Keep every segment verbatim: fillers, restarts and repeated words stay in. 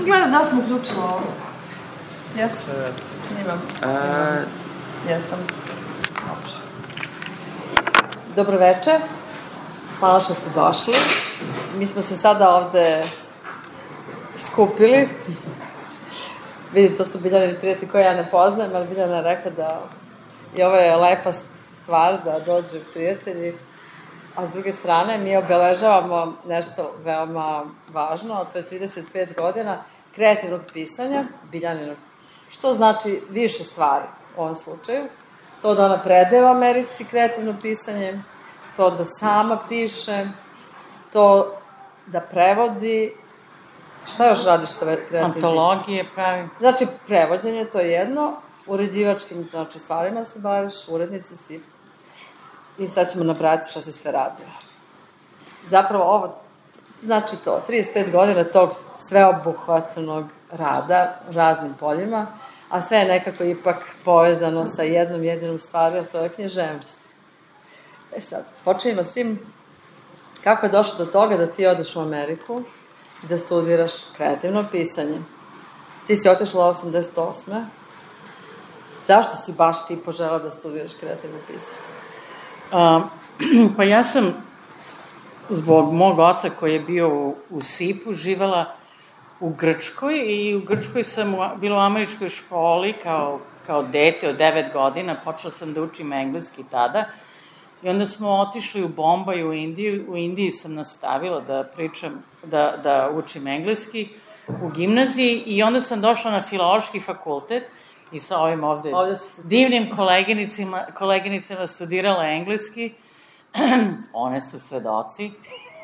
Gledam, da sam uključila ovo. Jesam. Snimam. Snimam. Jesam. Dobro. Dobro večer. Hvala što ste došli. Mi smo se sada ovde skupili. Vidite, to su Biljani prijatelji koje ja ne poznajem, ali Biljana je rekla da i ovo je lepa stvar da dođu prijatelji. A s druge strane, mi obeležavamo nešto veoma važno, a to je trideset pet godina kreativnog pisanja, Biljaninog. Što znači više stvari u ovom slučaju. To da ona predaje u Americi kreativno pisanje, to da sama piše, to da prevodi. Šta još radiš sa kreativnim pisanjem? Antologije pravi. Znači, prevođenje, to je jedno, uređivačkim znači, stvarima se baviš, urednici si. I sad ćemo nabrati šta se sve radilo. Zapravo ovo, znači to, trideset pet godina tog sveobuhvatnog rada raznim poljima, a sve je nekako ipak povezano sa jednom jedinom stvari, a to je književnost. E sad, počinjemo s tim kako je došlo do toga da ti odeš u Ameriku i da studiraš kreativno pisanje. Ti si otišla osamdeset osme Zašto si baš ti požela da studiraš kreativno pisanje? Uh, pa ja sam zbog mog oca koji je bio u, u Sipu živela u Grčkoj i u Grčkoj sam u, bila u američkoj školi kao, kao dete od devet godina, počela sam da učim engleski tada i onda smo otišli u Bombaj u Indiju, u Indiji sam nastavila da pričam, da, da učim engleski u gimnaziji i onda sam došla na Filološki fakultet i sa ovim ovde, ovde divnim koleginicima, koleginicama studirala engleski. One su svedoci.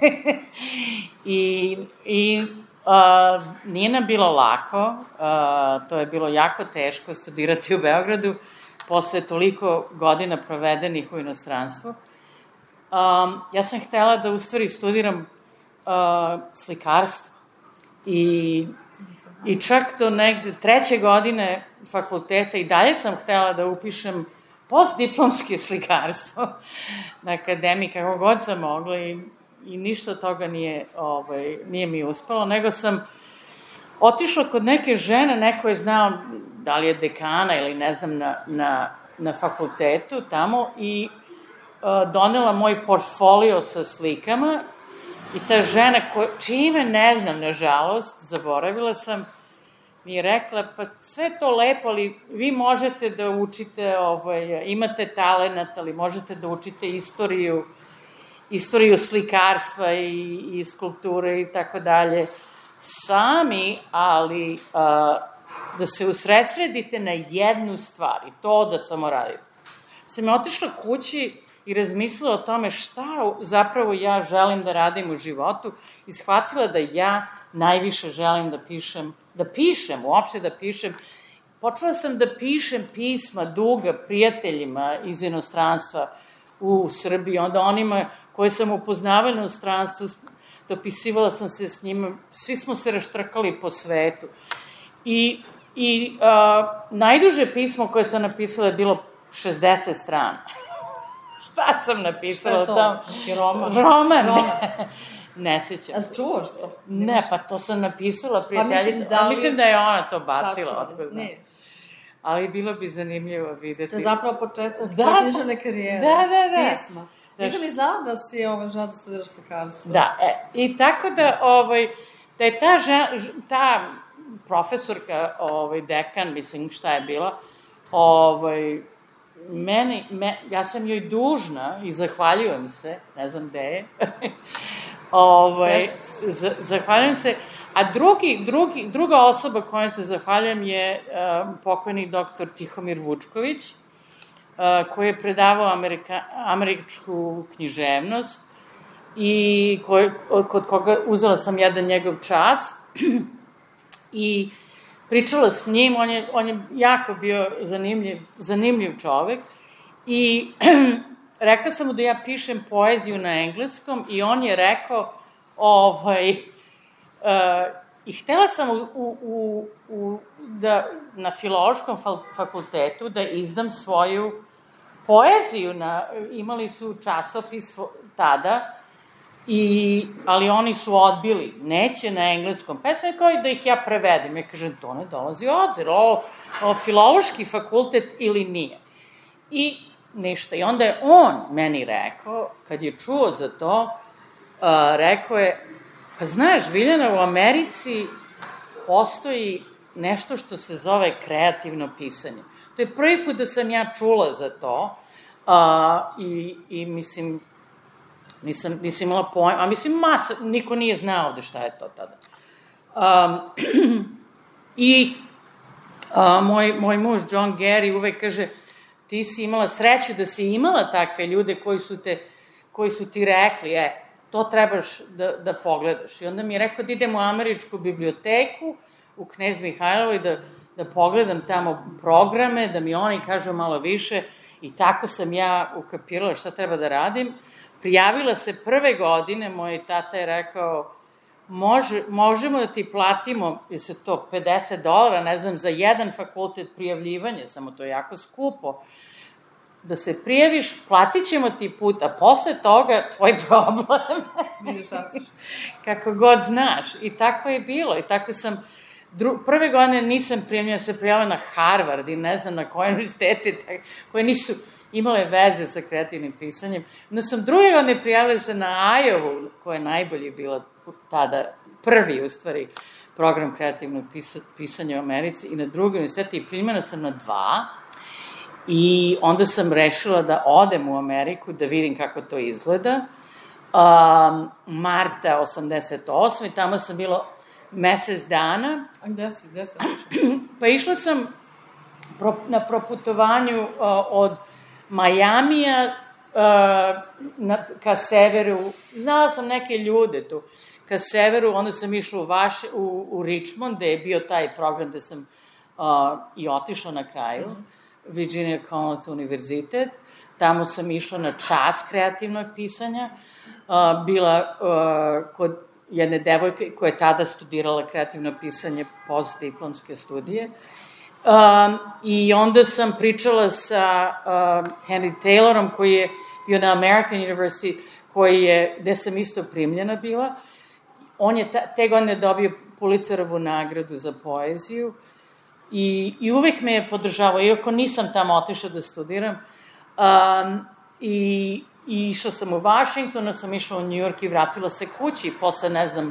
I, i uh, nije nam bilo lako, uh, to je bilo jako teško studirati u Beogradu posle toliko godina provedenih u inostranstvu. Um, ja sam htela da u stvari studiram uh, slikarstvo i I čak do negde treće godine fakulteta i dalje sam htela da upišem postdiplomske slikarstvo na akademiji, kako god sam mogla i, i ništa od toga nije, ovaj, nije mi uspelo, nego sam otišla kod neke žene, neko je znao da li je dekana ili ne znam na, na, na fakultetu tamo i uh, donela moj portfolio sa slikama. I ta žena, ko, čime ne znam, nažalost, zaboravila sam, mi je rekla, pa sve to lepo, ali vi možete da učite, ovaj, imate talenat, ali možete da učite istoriju, istoriju slikarstva i, i skulpture i tako dalje, sami, ali a, da se usredsredite na jednu stvar, i to da samo radite. Sam je otišla kući i razmislila o tome šta zapravo ja želim da radim u životu i shvatila da ja najviše želim da pišem, da pišem, uopšte da pišem. Počela sam da pišem pisma duga prijateljima iz inostranstva u Srbiji, onda onima koje sam upoznavala u inostranstvu, dopisivala sam se s njima, svi smo se raštrkali po svetu. I, i a, najduže pismo koje sam napisala je bilo šezdeset strana. Šta sam napisala? Šta je to? Tam? Neki roman? Roman, ne. Ne sećam. A čuvaš to? Ne, pa to sam napisala prijateljica. Pa mislim da, li... mislim da je ona to bacila. Otkud, ne. Ali bilo bi zanimljivo videti. To je zapravo početak da, književne karijere. Da, da, da. Pisma. Nisam ni znala da si ovaj, žena da studiraš slikarstvo. Da, e. I tako da, ovaj, da je ta, žena, ta profesorka, ovaj, dekan, mislim šta je bila, ovaj, Meni, me, ja sam joj dužna i zahvaljujem se, ne znam gde je, ovaj, z, zahvaljujem se, a drugi, drugi, druga osoba kojom se zahvaljujem je uh, pokojni doktor Tihomir Vučković, uh, koji je predavao Amerika, američku književnost i koj, kod koga uzela sam jedan njegov čas i pričala s njim, on je, on je jako bio zanimljiv, zanimljiv čovek i rekla sam mu da ja pišem poeziju na engleskom i on je rekao ovaj, uh, i htela sam u, u, u, u, da, na Filološkom fakultetu da izdam svoju poeziju. Na, imali su časopis tada I, ali oni su odbili, neće na engleskom pesmu, kao i da ih ja prevedem. Ja kažem, to ne dolazi u obzir, ovo, ovo filološki fakultet ili nije. I ništa. I onda je on meni rekao, kad je čuo za to, uh, rekao je, pa znaš, Biljana, u Americi postoji nešto što se zove kreativno pisanje. To je prvi put da sam ja čula za to uh, i, i mislim, nisam, nisam imala pojma, a mislim, masa, niko nije znao ovde šta je to tada. Um, I uh, moj, moj muž John Gary uvek kaže, ti si imala sreću da si imala takve ljude koji su, te, koji su ti rekli, e, to trebaš da, da pogledaš. I onda mi je rekao da idem u američku biblioteku, u Knez Mihajlovoj, da, da pogledam tamo programe, da mi oni kažu malo više. I tako sam ja ukapirala šta treba da radim. Prijavila se prve godine, moj tata je rekao, Može, možemo da ti platimo, je se to pedeset dolara, ne znam, za jedan fakultet prijavljivanje, samo to je jako skupo, da se prijaviš, platit ćemo ti put, a posle toga tvoj problem. Vidiš šta ćeš. Kako god znaš. I tako je bilo. I tako sam, dru, prve godine nisam prijavljena, se prijavila na Harvard i ne znam na koje univerzitete, koje nisu imale veze sa kreativnim pisanjem. Onda sam druge godine prijavila se na Iowa, koja je najbolje bila tada, prvi, u stvari, program kreativnog pisa, pisanja u Americi i na drugi univerzitete i primljena sam na dva i onda sam rešila da odem u Ameriku da vidim kako to izgleda. Um, marta osamdeset osme i tamo sam bila mesec dana. A gde si, gde si otišla? Pa išla sam pro, na proputovanju uh, od Majamija uh, na, ka severu, znala sam neke ljude tu, ka severu, onda sam išla u, Vaš, u, u Richmond, gde je bio taj program gde sam uh, i otišla na kraju, mm. Virginia Commonwealth univerzitet, tamo sam išla na čas kreativnog pisanja, uh, bila uh, kod jedne devojke koja je tada studirala kreativno pisanje, postdiplomske studije, Um, i onda sam pričala sa uh, Henry Taylorom, koji je bio na American University, koji je, gde sam isto primljena bila. On je ta, te godine dobio Pulitzerovu nagradu za poeziju i, i uvek me je podržavao, iako nisam tamo otišla da studiram. Um, i, I išla sam u Washington, sam išla u New York i vratila se kući, posle, ne znam,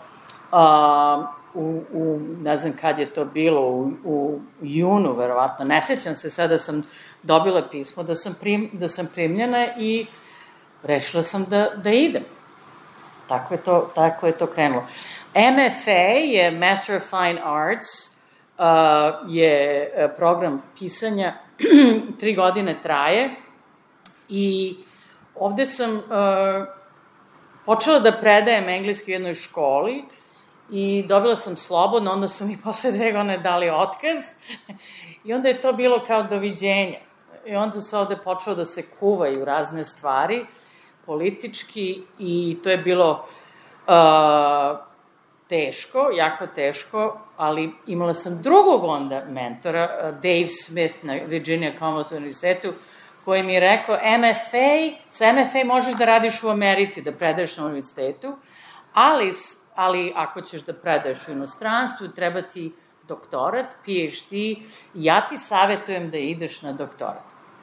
uh, U, u, ne znam kad je to bilo, u, u junu, verovatno, ne sećam se sada da sam dobila pismo, da sam, prim, da sam primljena i rešila sam da, da idem. Tako je, to, tako je to krenulo. M F A je Master of Fine Arts, uh, je program pisanja, tri godine traje i ovde sam uh, počela da predajem engleski u jednoj školi, i dobila sam slobodno, onda su mi posle dve godine dali otkaz i onda je to bilo kao doviđenja. I onda se ovde počelo da se kuvaju razne stvari, politički, i to je bilo uh, teško, jako teško, ali imala sam drugog onda mentora, uh, Dave Smith na Virginia Commonwealth univerzitetu, koji mi je rekao, M F A, sa M F A možeš da radiš u Americi, da predaješ na univerzitetu, ali ali ako ćeš da predaješ u inostranstvu, treba ti doktorat, P H D, i ja ti savjetujem da ideš na doktorat.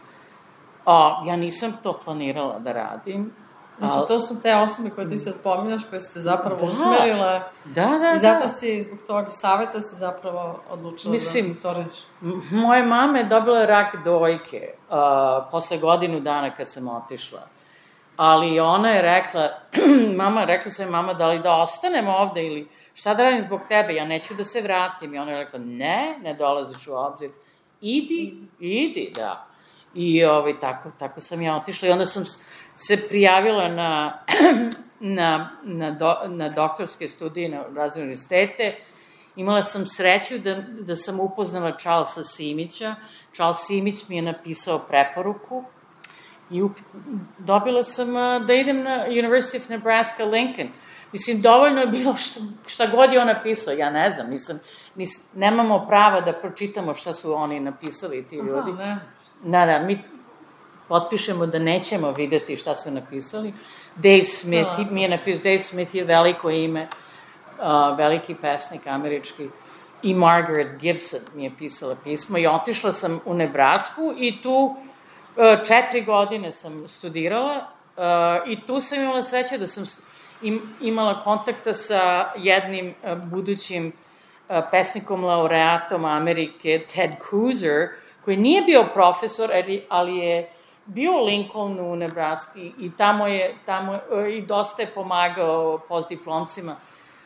O, ja nisam to planirala da radim. Znači, to su te osobe koje ti sad pominjaš, koje su te zapravo da, usmerile. Da, da, da. I zato si, zbog tog savjeta, si zapravo odlučila Mislim, da to reši. Moja mama je dobila rak dojke uh, posle godinu dana kad sam otišla. Ali ona je rekla, mama, rekla sam je mama, da li da ostanem ovde ili šta da radim zbog tebe, ja neću da se vratim. I ona je rekla, ne, ne dolaziš u obzir. Idi, idi, da. I ovaj, tako, tako sam ja otišla i onda sam se prijavila na, na, na, do, na doktorske studije na razne univerzitete. Imala sam sreću da, da sam upoznala Charlesa Simića. Charles Simić mi je napisao preporuku i up, dobila sam uh, da idem na University of Nebraska Lincoln. Mislim, dovoljno je bilo šta, šta god je on napisao, ja ne znam, nisam, nis, nemamo prava da pročitamo šta su oni napisali, ti ljudi. Aha, ne. Da, da, mi potpišemo da nećemo videti šta su napisali. Dave Smith mi je napisao, Dave Smith je veliko ime, veliki pesnik američki, i Margaret Gibson mi je pisala pismo i otišla sam u Nebrasku i tu četiri godine sam studirala i tu sam imala sreće da sam imala kontakta sa jednim budućim pesnikom laureatom Amerike, Ted Kruzer, koji nije bio profesor, ali je bio u Lincolnu u Nebraski i tamo je, tamo, i dosta je pomagao postdiplomcima.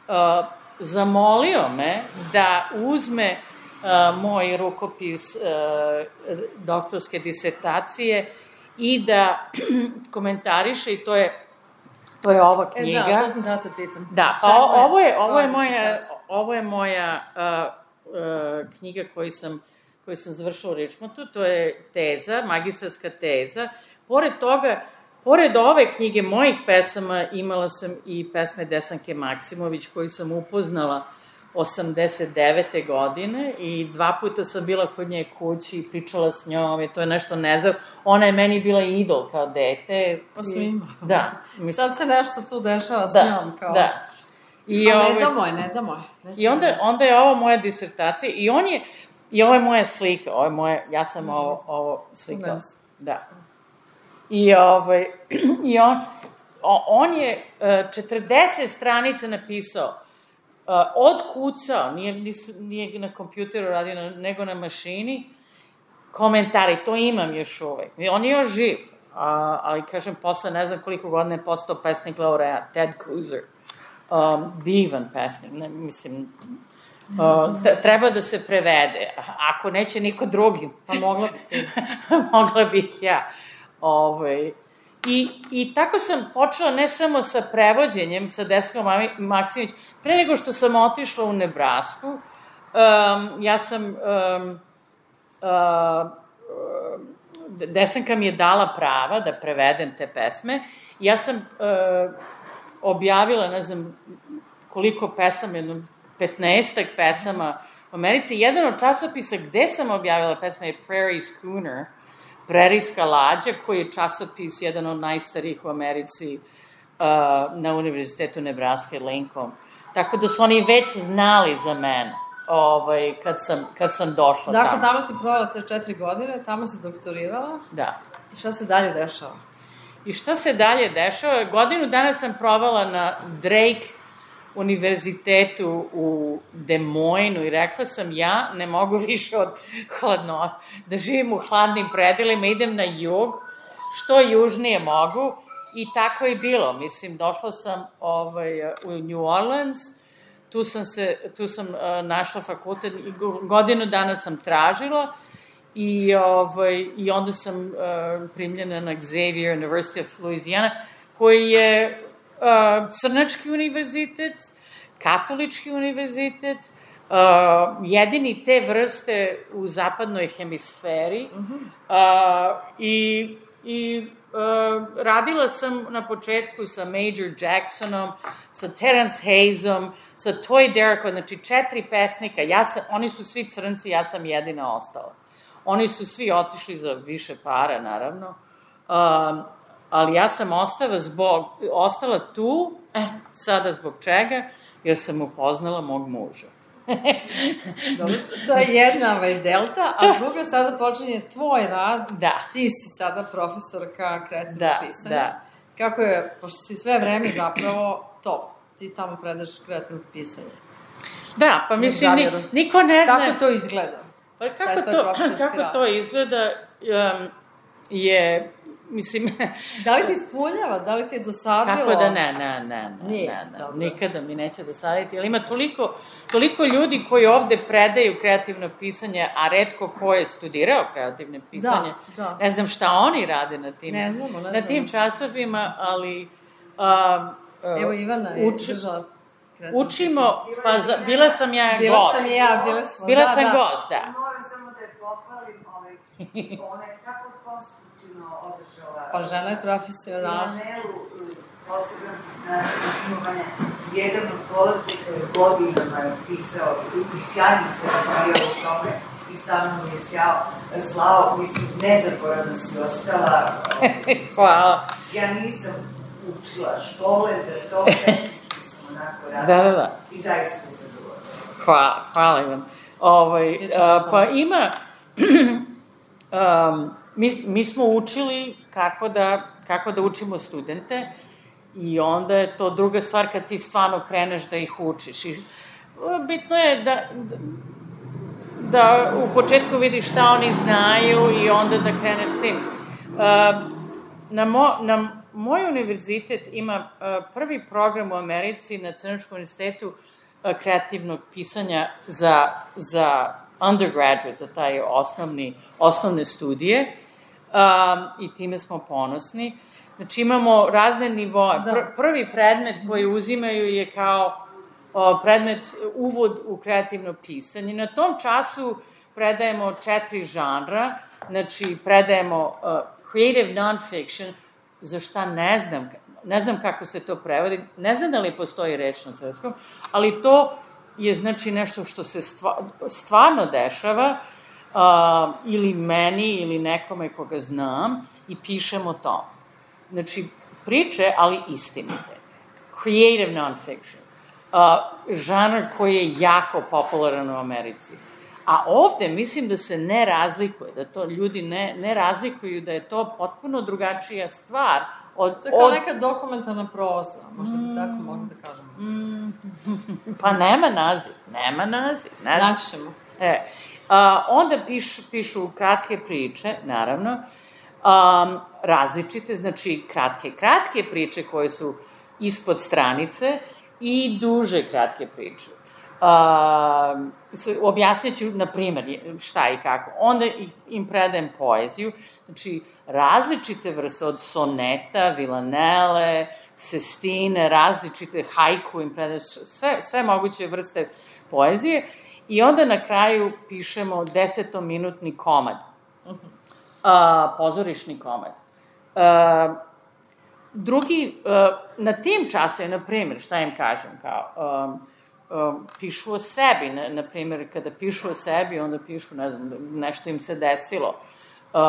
Zamolio me da uzme moj rukopis doktorske disertacije i da komentariše, i to je to je ova knjiga. E da, to sam da te pitam. Da, pa ovo je, ovo je moja, ovo je moja uh, uh, knjiga koju sam, koju sam završila u Richmondu, to je teza, magistarska teza. Pored toga, pored ove knjige mojih pesama, imala sam i pesme Desanke Maksimović, koju sam upoznala osamdeset devete godine i dva puta sam bila kod nje kući i pričala s njom i to je nešto ne znam. Ona je meni bila idol kao dete. Pa svima. Da. Sad se nešto tu dešava s njom. Kao... Da, I a ne da moj, ne da moj. I onda, onda je ovo moja disertacija i on je, i ovo je moja slika, ovo je moje, ja sam ovo, ovo slika. Da. I, ovaj, i on, on je četrdeset stranica napisao. Uh, odkucao, nije, nije na kompjuteru radio, nego na mašini, komentari, to imam još uvek. On je još živ, uh, ali kažem, posle ne znam koliko godina je postao pesnik laureat, Ted Kruzer. Um, divan pesnik, ne, mislim, uh, treba da se prevede, ako neće niko drugi. Pa mogla bi ti. Mogla bih ja. Ovaj... I, I tako sam počela ne samo sa prevođenjem, sa Desankom Maksimović, pre nego što sam otišla u Nebrasku, um, ja sam, um, uh, Desanka mi je dala prava da prevedem te pesme, ja sam uh, objavila, ne znam koliko pesama, jedno petnaestak pesama u Americi. Jedan od časopisa gde sam objavila pesme je Prairie Schooner, Prerijska lađa, koji je časopis, jedan od najstarijih u Americi, uh, na Univerzitetu Nebraske, Lincoln. Tako da su oni već znali za mene, ovaj, kad, sam, kad sam došla dakle, tamo. Dakle, tamo si provela te četiri godine, tamo si doktorirala. Da. I šta se dalje dešava? I šta se dalje dešava? Godinu dana sam provala na Drake univerzitetu u Des Moinesu i rekla sam, ja ne mogu više od hladno, da živim u hladnim predelima, idem na jug, što južnije mogu, i tako je bilo. Mislim, došla sam ovaj, u New Orleans, tu sam, se, tu sam uh, našla fakultet, godinu dana sam tražila i, ovaj, i onda sam uh, primljena na Xavier University of Louisiana, koji je Uh, crnački univerzitet, katolički univerzitet, uh, jedini te vrste u zapadnoj hemisferi. Uh, I i uh, radila sam na početku sa Major Jacksonom, sa Terence Hayesom, sa Toy Derrickom, znači četiri pesnika. Ja sam, oni su svi crnci, ja sam jedina ostala. Oni su svi otišli za više para, naravno. Uh, ali ja sam ostala, zbog, ostala tu, eh, sada zbog čega, jer sam upoznala mog muža. Dobro, to je jedna ovaj, delta, a druga sada počinje tvoj rad. Da. Ti si sada profesorka kreativnog da, pisanja. Da, Kako je, pošto si sve vreme zapravo to, ti tamo predaš kreativnog pisanja. Da, pa mislim, ni, niko ne zna... Kako to izgleda? Pa kako to, kako to izgleda um, je... Mislim... Da li ti ispunjava? Da li ti je dosadilo? Kako da ne, ne, ne, ne, Nije, ne, ne. Nikada mi neće dosaditi, ali ima toliko, toliko ljudi koji ovde predaju kreativno pisanje, a retko ko je studirao kreativno pisanje. Da, da. Ne znam šta oni rade na tim, ne znamo, ne znamo. Na tim časovima, ali... Um, Evo Ivana je uči, držala učimo, pa za, bila sam ja bila gost. Bila sam i ja, bila sam. Bila da, sam da. gost, da. Moram samo da je pohvalim, ovaj, ona je tako konstruktivno održala... Pa žena je profesionalna. Ivanelu poseban način imovanja. Jedan od polaznika je godinama je pisao i sjajno se razvijao u tome i stalno mi je sjao, slao, mislim, nezaboravno si ostala. Hvala. Ja nisam učila škole za to, tehnički sam onako radila. Da, da, da. I zaista je zadovoljstvo. Hvala, hvala Ivan. Ovaj, a, pa ima, um, mi, mi smo učili kako da, kako da učimo studente i onda je to druga stvar kad ti stvarno kreneš da ih učiš. I bitno je da, da, da u početku vidiš šta oni znaju i onda da kreneš s tim. Uh, na, mo, na moj univerzitet ima uh, prvi program u Americi na Crnogorskom univerzitetu kreativnog pisanja za, za undergraduate, za taj osnovni, osnovne studije um, i time smo ponosni. Znači imamo razne nivoe. Pr, prvi predmet koji uzimaju je kao o, predmet uvod u kreativno pisanje. Na tom času predajemo četiri žanra, znači predajemo uh, creative non-fiction, za šta ne znam, ne znam kako se to prevodi, ne znam da li postoji reč na srpskom, ali to je znači nešto što se stva, stvarno dešava uh, ili meni ili nekome koga znam i pišemo to. Znači, priče, ali istinite. Creative non-fiction. Uh, žanr koji je jako popularan u Americi. A ovde mislim da se ne razlikuje, da to ljudi ne, ne razlikuju, da je to potpuno drugačija stvar. Od, to je kao od... neka dokumentarna proza, možda bi tako mogli da kažemo. Mm, pa nema naziv, nema naziv. naziv. Naći ćemo. E, a, onda pišu, pišu kratke priče, naravno, um, različite, znači kratke, kratke priče koje su ispod stranice i duže kratke priče. Uh, objasnit ću, na primjer, šta i kako. Onda im predajem poeziju, znači različite vrste od soneta, vilanele, sestine, različite haiku im predajem, sve, sve moguće vrste poezije i onda na kraju pišemo desetominutni komad, uh, pozorišni komad. Uh, drugi, uh, na tim času je, na primjer, šta im kažem, kao... Um, Um, pišu o sebi, na, na primjer, kada pišu o sebi, onda pišu, ne znam, nešto im se desilo. Uh,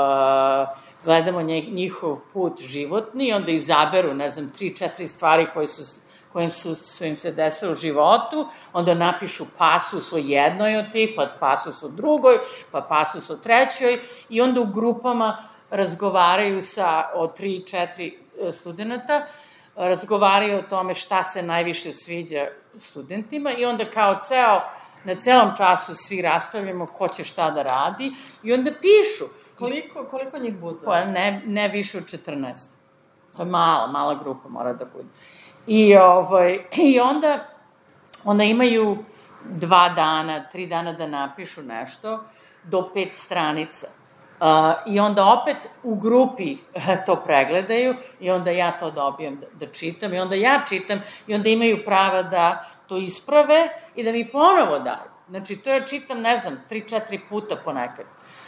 gledamo njihov put životni, onda izaberu, ne znam, tri, četiri stvari koje su, kojim su, su im se desilo u životu, onda napišu pasus o jednoj od tih, pa pasus o drugoj, pa pasus o trećoj, i onda u grupama razgovaraju sa, o tri, četiri studenta, razgovaraju o tome šta se najviše sviđa studentima i onda kao ceo, na celom času svi raspravljamo ko će šta da radi i onda pišu. Koliko, koliko njih bude? Pa ne, ne više od četrnaest. To je mala, mala grupa mora da bude. I, ovaj, i onda, onda imaju dva dana, tri dana da napišu nešto do pet stranica. Uh, I onda opet u grupi to pregledaju i onda ja to dobijem da, da čitam i onda ja čitam i onda imaju prava da to isprave i da mi ponovo daju. Znači, to ja čitam, ne znam, tri, četiri puta ponekad.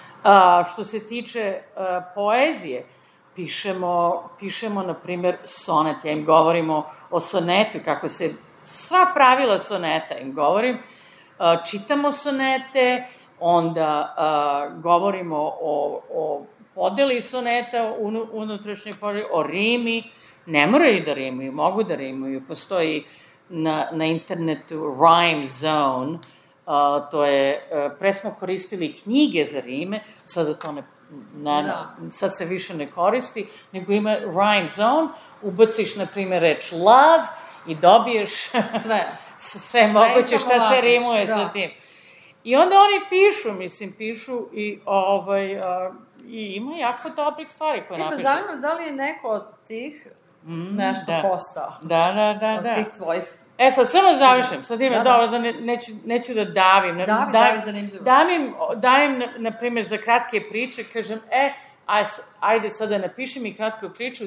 Uh, što se tiče uh, poezije, pišemo, pišemo, na primjer, sonet. Ja im govorimo o sonetu, kako se sva pravila soneta im govorim. Uh, čitamo sonete, onda uh, govorimo o, o podeli soneta, unu, unutrašnjoj podeli, o rimi. Ne moraju da rimuju, mogu da rimuju. Postoji na, na internetu Rhyme Zone, uh, to je, uh, pre smo koristili knjige za rime, sada to ne, ne da. sad se više ne koristi, nego ima Rhyme Zone, ubaciš, na primjer, reč love i dobiješ sve, sve, sve moguće šta se rimuje da. Sa tim. I onda oni pišu, mislim, pišu i, ovaj, uh, i ima jako dobrih stvari koje napišu. I pa zanima da li je neko od tih mm, nešto da. postao? Da, da, da. Od da. tih tvojih. E, sad samo završim, sad ima, da, da. da ne, neću, neću da davim. Davi, da, davi, zanimljivo. Davim, davim na, na primjer, za kratke priče, kažem, e, aj, ajde sad da napiši mi kratku priču,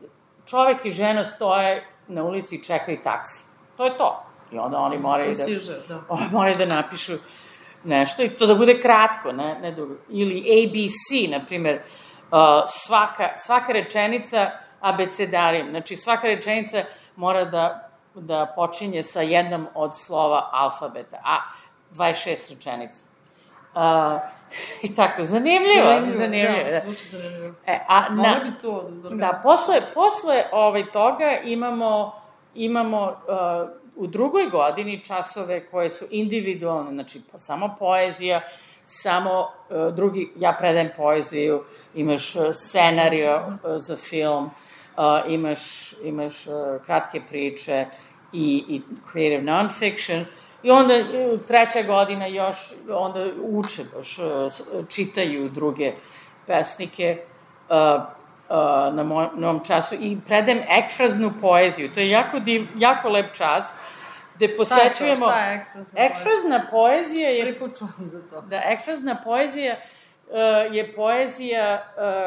čovek i žena stoje na ulici i čekaju taksi. To je to. I onda oni moraju da, siže, da. moraju da napišu nešto i to da bude kratko, ne, ne dugo. Ili A B C, na primjer, uh, svaka, svaka rečenica abecedarijem. Znači, svaka rečenica mora da, da počinje sa jednom od slova alfabeta, a dvadeset šest rečenica. Uh, I tako, zanimljivo. Zanimljivo, zanimljivo da, zvuči zanimljivo. E, a, Malo na, bi to da da, posle, posle ovaj, toga imamo, imamo uh, u drugoj godini časove koje su individualne, znači samo poezija, samo uh, drugi, ja predajem poeziju, imaš uh, scenario uh, za film, uh, imaš, imaš uh, kratke priče i, i creative non-fiction, i onda uh, treća godina još, onda uče baš, uh, čitaju druge pesnike, uh, Uh, na moj, novom času i predajem ekfraznu poeziju. To je jako, div, jako lep čas gde posećujemo... Šta je to? Šta je ekfrazna poezija? Ekfrazna poezija je... Pripučujem za to. Da, ekfrazna poezija uh, je poezija...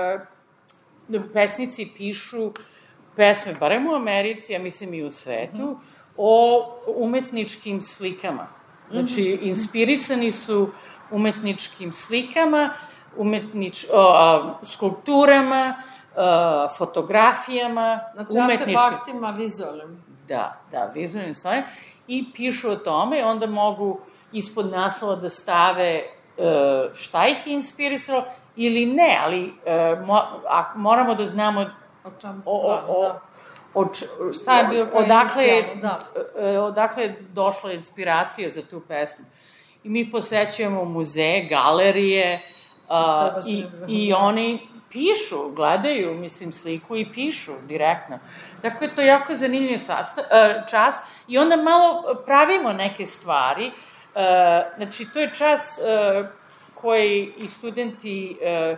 Uh, pesnici pišu pesme, barem u Americi, ja mislim i u svetu, mm -hmm. o umetničkim slikama. Znači, mm -hmm. inspirisani su umetničkim slikama, umetnič, uh, skulpturama, Uh, fotografijama, znači, umetničkim. Znači, artefaktima vizualnim. Da, da, vizualnim stvarima. I pišu o tome i onda mogu ispod naslova da stave uh, šta ih je inspirisalo ili ne, ali uh, mo, a, moramo da znamo o čemu se radi, da. O, č, šta je bio odakle, da. uh, odakle je došla inspiracija za tu pesmu. I mi posećujemo muzeje, galerije uh, i, i oni pišu, gledaju, mislim, sliku i pišu direktno. Tako je to jako zanimljiv sastav, čas i onda malo pravimo neke stvari. Znači, to je čas koji i studenti,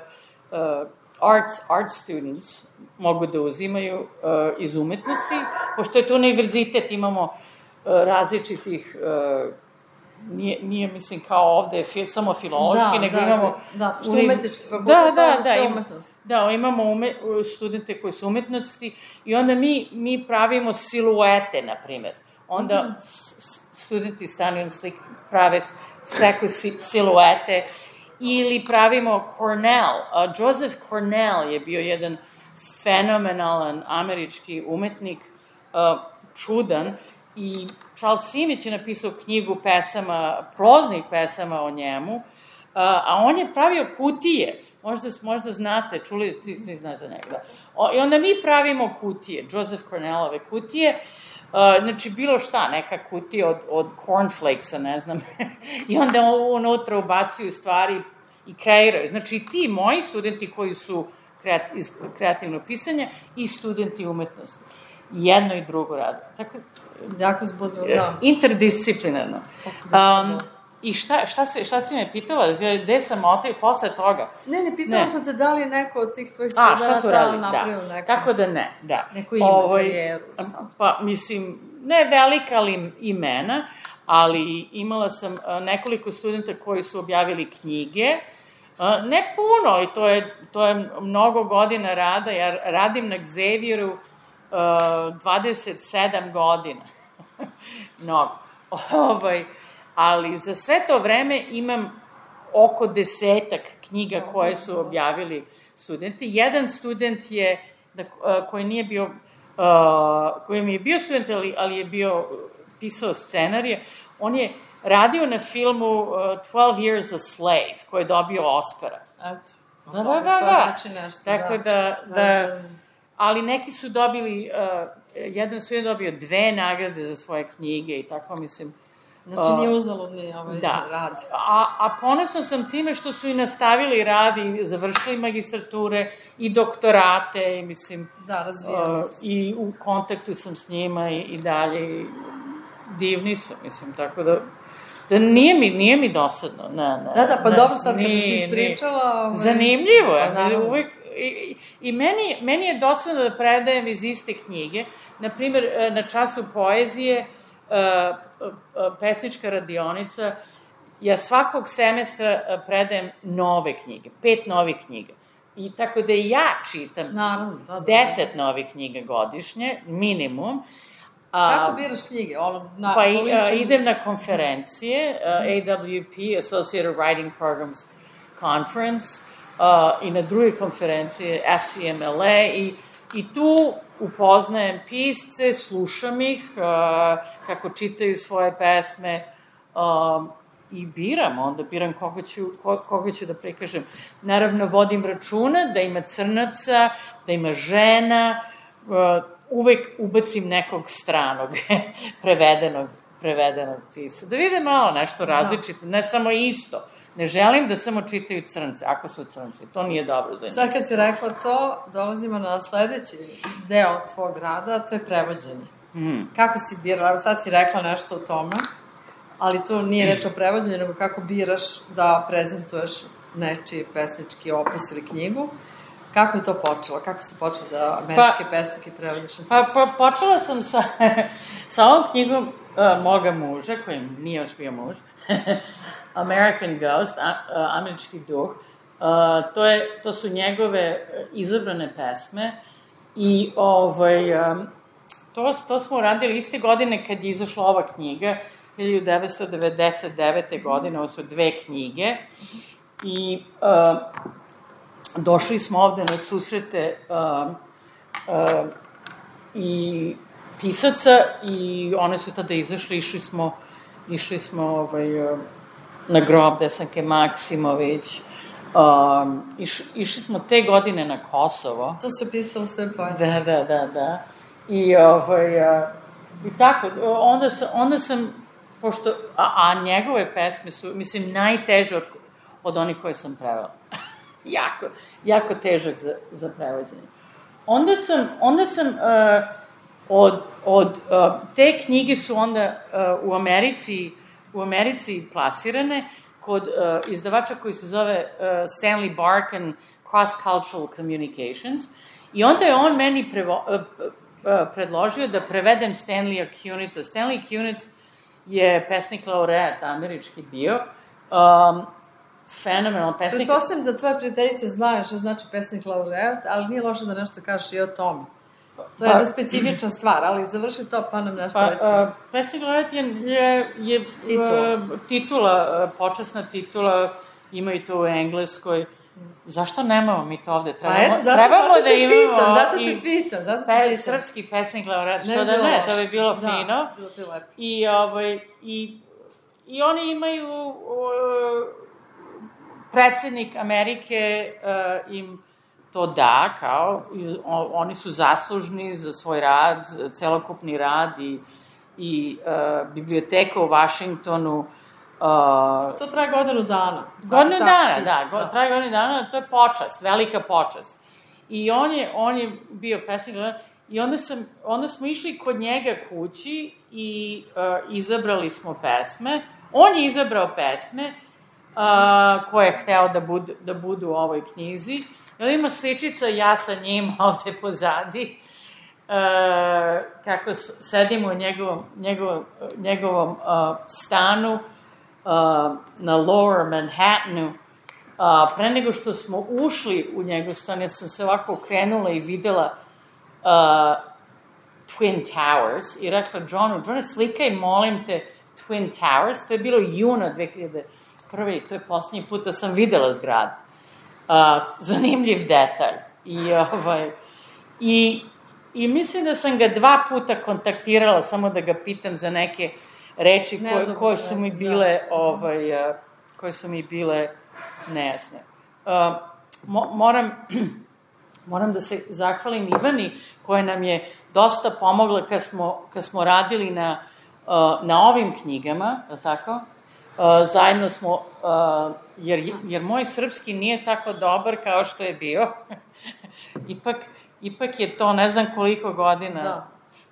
art, art students, mogu da uzimaju iz umetnosti, pošto je to univerzitet, imamo različitih Nije, nije, mislim, kao ovde fil, samo filološki, da, nego da, imamo... Da, što univ... umetnički fakultet, da, da, da, sve im, umetnosti. Da, imamo ume, studente koji su umetnosti i onda mi, mi pravimo siluete, na primer. Onda mm -hmm. studenti stanu slik, prave seku si, siluete ili pravimo Cornell. Uh, Joseph Cornell je bio jedan fenomenalan američki umetnik, uh, čudan, i Charles Simić je napisao knjigu pesama, proznih pesama o njemu, a on je pravio kutije, možda, možda znate, čuli, ti, ti znaš za njega, o, i onda mi pravimo kutije, Joseph Cornellove kutije, a, znači bilo šta, neka kutija od, od cornflakesa, ne znam, i onda unutra ubacuju stvari i kreiraju. Znači ti moji studenti koji su kreat, iz kreativnog pisanja i studenti umetnosti. Jedno i drugo rade. Tako, jako zbudno, da. Interdisciplinarno. Um, I šta, šta, se, šta si me pitala? Gde sam otišla posle toga? Ne, ne, pitala ne. sam te da li je neko od tih tvojih studenta napravio da. neko... Tako da ne, da. Neko ime, Ovo, karijeru, šta? Pa, mislim, ne velika li imena, ali imala sam nekoliko studenta koji su objavili knjige. Ne puno, i to je, to je mnogo godina rada. Ja radim na Xavieru dvadeset sedam godina. Mnogo. Ovaj, ali za sve to vreme imam oko desetak knjiga koje su objavili studenti. Jedan student je, da, koji nije bio, koji mi je bio student, ali, ali je bio pisao scenarije, on je radio na filmu twelve years a Slave, koji je dobio Oscara. Eto. Da, da, da, da. Znači nešto, Tako da, da, ali neki su dobili, uh, jedan su je dobio dve nagrade za svoje knjige i tako, mislim. Znači nije uzaludni ovaj da. rad. A, a ponosno sam time što su i nastavili rad i završili magistrature i doktorate i mislim. Da, razvijali uh, I u kontaktu sam s njima i, i dalje. I divni su, mislim, tako da. Da nije mi, nije mi dosadno, ne, ne. Da, da, pa ne, dobro, sad kada si ispričala... Ovaj... Zanimljivo je, pa, uvek, i, i meni, meni je dosadno da predajem iz iste knjige. Naprimer, na času poezije, pesnička radionica, ja svakog semestra predajem nove knjige, pet novih knjiga. I tako da ja čitam Naravno, da, da, deset novih knjiga godišnje, minimum. Kako biraš knjige? Ono, na, pa i, uh, idem na konferencije, uh, A W P, Associated Writing Programs Conference, uh, i na druge konferencije, S C M L A, i I tu upoznajem pisce, slušam ih, kako čitaju svoje pesme, i biram, onda biram koga ću, koga ću da prikažem. Naravno, vodim računa da ima crnaca, da ima žena, uvek ubacim nekog stranog, prevedenog, prevedenog pisa. Da vide malo nešto različito, ne samo isto. Ne želim da samo čitaju crnce, ako su crnci. To nije dobro za njih. Sad kad si rekla to, dolazimo na sledeći deo tvog rada, a to je prevođenje. Mm. Kako si birala? Evo sad si rekla nešto o tome, ali to nije reč o prevođenju, nego kako biraš da prezentuješ nečiji pesnički opus ili knjigu. Kako je to počelo? Kako si počela da američke pa, pesnike prevodiš na pa, pa počela sam sa, sa ovom knjigom uh, moga muža, kojim nije još bio muž, American Ghost, a, a, američki duh. Uh, to, je, to su njegove izabrane pesme i ovaj, um, to, to smo radili iste godine kad je izašla ova knjiga, hiljadu devetsto devedeset devete. godine, ovo su dve knjige i uh, došli smo ovde na susrete uh, uh, i pisaca i one su tada izašli, išli smo, išli smo ovaj, uh, na grob Desanke Maksimović, um, iš, išli smo te godine na Kosovo. To se pisalo sve poezije. Da, da, da, da. I, ovaj, uh, i tako, onda sam, onda sam pošto, a, a njegove pesme su, mislim, najteže od, od onih koje sam prevela. jako, jako težak za, za prevođenje. Onda sam, onda sam uh, od, od uh, te knjige su onda uh, u Americi u Americi plasirane kod uh, izdavača koji se zove uh, Stanley Barkan Cross Cultural Communications i onda je on meni prevo, uh, uh, predložio da prevedem Stanleya Kunica. Stanley Kunic je pesnik laureat američki bio, um, fenomenal pesnik. Pretpostavljam da tvoje prijateljice znaju što znači pesnik laureat, ali nije loše da nešto kažeš i o tome. To je jedna specifična stvar, ali završi to pa nam nešto reći. Pa, pesnik laureat je, je, je titula, titula, počasna titula, ima i to u Engleskoj. Zašto nemamo mi to ovde? Trebamo, pa eto, zato, trebamo zato da te imamo pitam, zato te pitam, zato te pe, pitam. Srpski pesnik laureat, što da ne, to bi bilo da, fino. Bilo bi lepo. I, ovaj, i, i oni imaju, uh, predsednik Amerike uh, im to da, kao, i, o, oni su zaslužni za svoj rad, celokupni rad i, i uh, biblioteka u Vašingtonu. Uh, to traje godinu dana. Godinu da, dana, da, go, da, traje godinu dana, to je počast, velika počast. I on je, on je bio pesnik, i onda, sam, onda smo išli kod njega kući i uh, izabrali smo pesme. On je izabrao pesme uh, koje je hteo da budu, da budu u ovoj knjizi. I ima sličica, ja sa njim ovde pozadi, uh, kako sedimo u njegovom, njegovom, njegovom uh, stanu, Uh, na Lower Manhattanu, uh, pre nego što smo ušli u njegov stan, ja sam se ovako okrenula i videla uh, Twin Towers i rekla Johnu, Johne, slikaj, molim te, Twin Towers. To je bilo juna dve hiljade prve. i to je poslednji put da sam videla zgradu. Uh, zanimljiv detalj. I, ovaj, i, I mislim da sam ga dva puta kontaktirala, samo da ga pitam za neke reči koje, koje su mi bile, da. ovaj, koje su mi bile nejasne. Uh, mo, moram, moram da se zahvalim Ivani, koja nam je dosta pomogla kad smo, kad smo radili na, uh, na ovim knjigama, je li tako? Uh, zajedno smo, uh, jer, jer moj srpski nije tako dobar kao što je bio. ipak, ipak je to ne znam koliko godina. Da.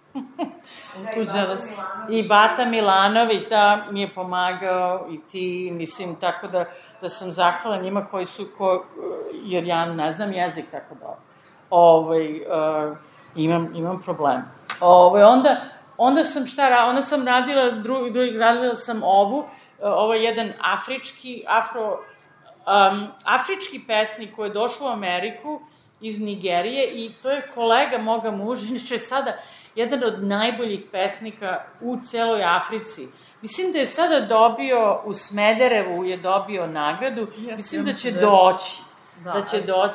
Tuđenost. I Bata Milanović, da, mi je pomagao i ti, mislim, tako da, da sam zahvala njima koji su, ko, jer ja ne znam jezik tako dobro. Ovaj, uh, imam, imam problem. Ovaj, onda, onda sam šta, onda sam radila, drugi, drugi, radila sam ovu, uh, ovo je jedan afrički, afro, um, afrički pesnik koji je došao u Ameriku iz Nigerije i to je kolega moga muža, inače sada jedan od najboljih pesnika u celoj Africi. Mislim da je sada dobio, u Smederevu je dobio nagradu, yes, mislim da će doći. Da, da će doći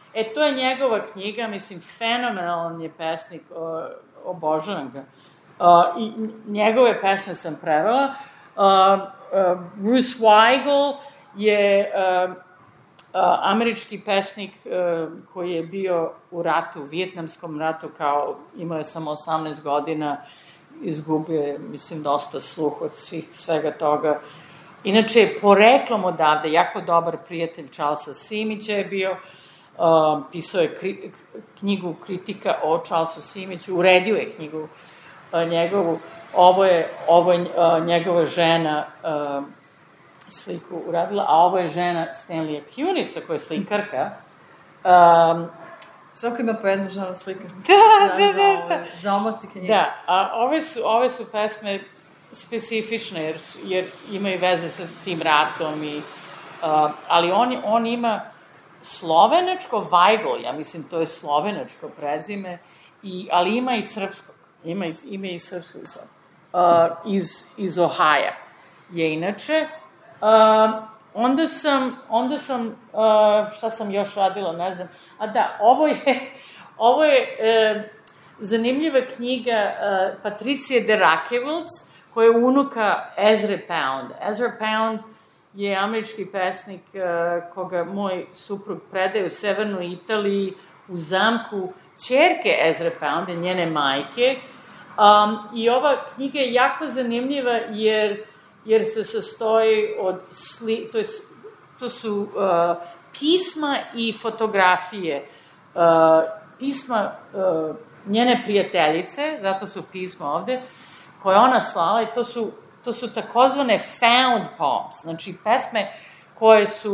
E, to je njegova knjiga, mislim, fenomenalan je pesnik, o, obožavam ga. Uh, I njegove pesme sam prevela. Uh, uh, Bruce Weigel je uh, uh, američki pesnik uh, koji je bio u ratu, u Vijetnamskom ratu, kao imao je samo osamnaest godina, izgubio je, mislim, dosta sluh od svih, svega toga. Inače, poreklom odavde, jako dobar prijatelj Charlesa Simića je bio, uh, pisao je kri, knjigu kritika o Charlesu Simiću, uredio je knjigu uh, njegovu, ovo je, ovo je uh, njegova žena uh, sliku uradila, a ovo je žena Stanleya Kunica, koja je slikarka. Um, Svako ima po jednu ženu slikarku. Da, za, da, za, da. Za omoti knjigu. Da, a ove su, ove su pesme specifične, jer, su, jer imaju veze sa tim ratom, i, uh, ali on, on ima slovenačko, Weigl, ja mislim, to je slovenačko prezime, i, ali ima i srpskog, ima i, ima i srpskog, uh, iz, iz Ohaja je inače. Uh, onda sam, onda sam, uh, šta sam još radila, ne znam, a da, ovo je, ovo je uh, zanimljiva knjiga uh, Patricije de Rakewilz, koja je unuka Ezra Pound. Ezra Pound je američki pesnik uh, koga moj suprug predaje u severnoj Italiji, u zamku ćerke Ezra Pounda, njene majke. Um, I ova knjiga je jako zanimljiva jer, jer se sastoji od sli, to, je, to su uh, pisma i fotografije. Uh, pisma uh, njene prijateljice, zato su pisma ovde, koje ona slala, i to su, to su takozvane found poems, znači pesme koje su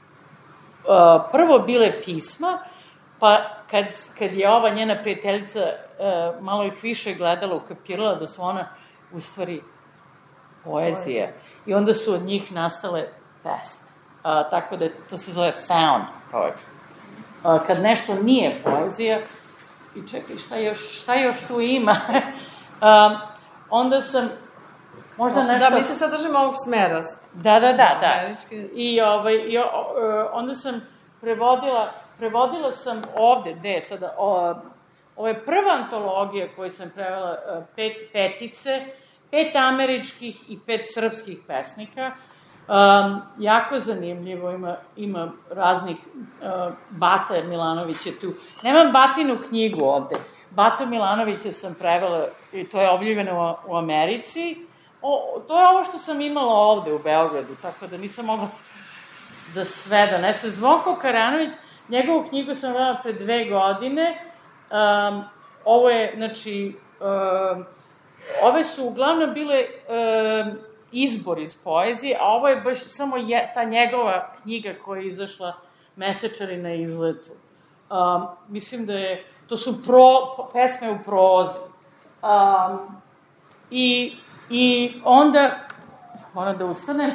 uh, prvo bile pisma, pa kad, kad je ova njena prijateljica uh, malo ih više gledala, ukapirala da su ona u stvari poezija. I onda su od njih nastale pesme. Uh, tako da to se zove found poetry. Uh, kad nešto nije poezija, i čekaj, šta još, šta još tu ima? uh, onda sam možda nešto... Da, mi se sad držimo ovog smera. Da, da, da, da. I, ovaj, i uh, onda sam prevodila, prevodila sam ovde, gde je sada, o, ovo je prva antologija koju sam prevela, uh, pet, petice, pet američkih i pet srpskih pesnika. Um, jako zanimljivo, ima, ima raznih, uh, Bata Milanović je tu. Nemam Batinu knjigu ovde. Batu Milanovića sam prevela, i to je objavljeno u, u Americi. O, to je ovo što sam imala ovde u Beogradu, tako da nisam mogla da sve donesem. Zvonko Karanović, njegovu knjigu sam prevela pre dve godine. Um, ovo je, znači, um, ove su uglavnom bile um, izbor iz poezije, a ovo je baš samo je, ta njegova knjiga koja je izašla Mesečari na izletu. Um, mislim da je, to su pro, pesme u prozi. Um, i, I onda, moram da ustanem,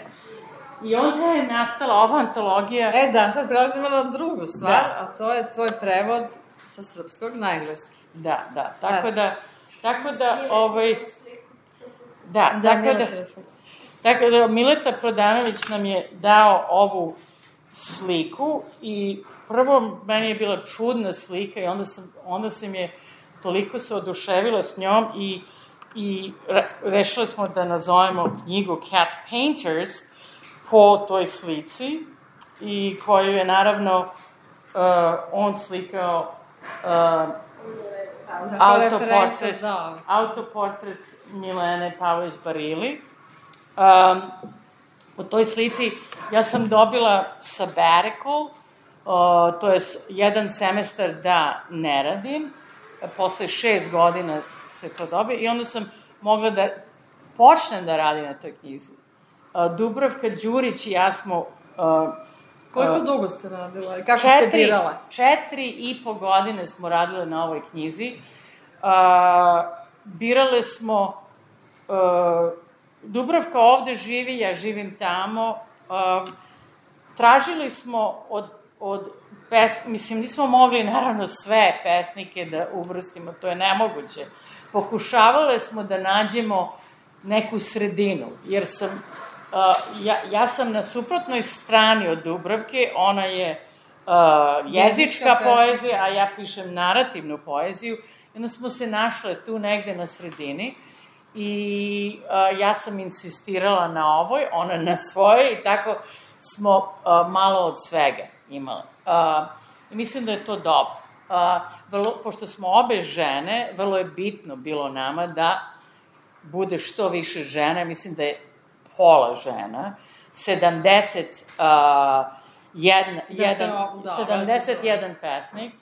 i onda je nastala ova antologija... E da, sad prelazimo na drugu stvar, da. A to je tvoj prevod sa srpskog na engleski. Da, da, tako da, tako da, ovaj... Da, da, tako da, tako da Mileta Prodanović nam je dao ovu sliku i prvo meni je bila čudna slika i onda sam, onda sam je toliko se oduševila s njom i, i re, rešili smo da nazovemo knjigu Cat Painters po toj slici i koju je naravno uh, on slikao uh, autoportret, da. autoportret Milene Pavlović Barili. Um, po toj slici ja sam dobila sabbatical, uh, to je jedan semestar da ne radim, posle šest godina se to dobije i onda sam mogla da počnem da radim na toj knjizi. Uh, Dubravka Đurić i ja smo... Uh, Koliko uh, dugo ste radila i kako četiri, ste birala? Četiri i po godine smo radile na ovoj knjizi. Uh, birale smo... Uh, Dubravka ovde živi, ja živim tamo. Uh, tražili smo od, od pes, mislim, nismo mogli naravno sve pesnike da uvrstimo, to je nemoguće. Pokušavale smo da nađemo neku sredinu, jer sam, uh, ja, ja sam na suprotnoj strani od Dubravke, ona je jezička poezija, a ja pišem narativnu poeziju. I onda smo se našle tu negde na sredini i ja sam insistirala na ovoj, ona na svojoj i tako smo malo od svega imali. Mislim da je to dobro. Pošto smo obe žene, vrlo je bitno bilo nama da bude što više žene, mislim da je pola žena, sedamdeset jedan pesnik.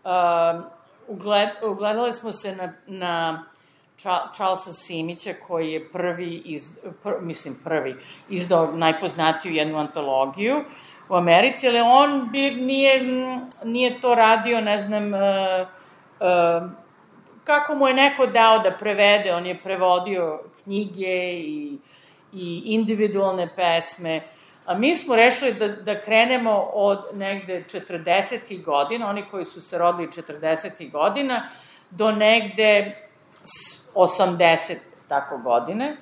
Ugledali smo se na, na Charlesa Simića, koji je prvi, iz, pr, mislim prvi, izdao najpoznatiju jednu antologiju u Americi, ali on bi, nije, nije to radio, ne znam, uh, uh, kako mu je neko dao da prevede, on je prevodio knjige i, i individualne pesme. A mi smo rešili da, da krenemo od negde četrdesetih godina, oni koji su se rodili četrdesetih godina, do negde osamdeset tako godine.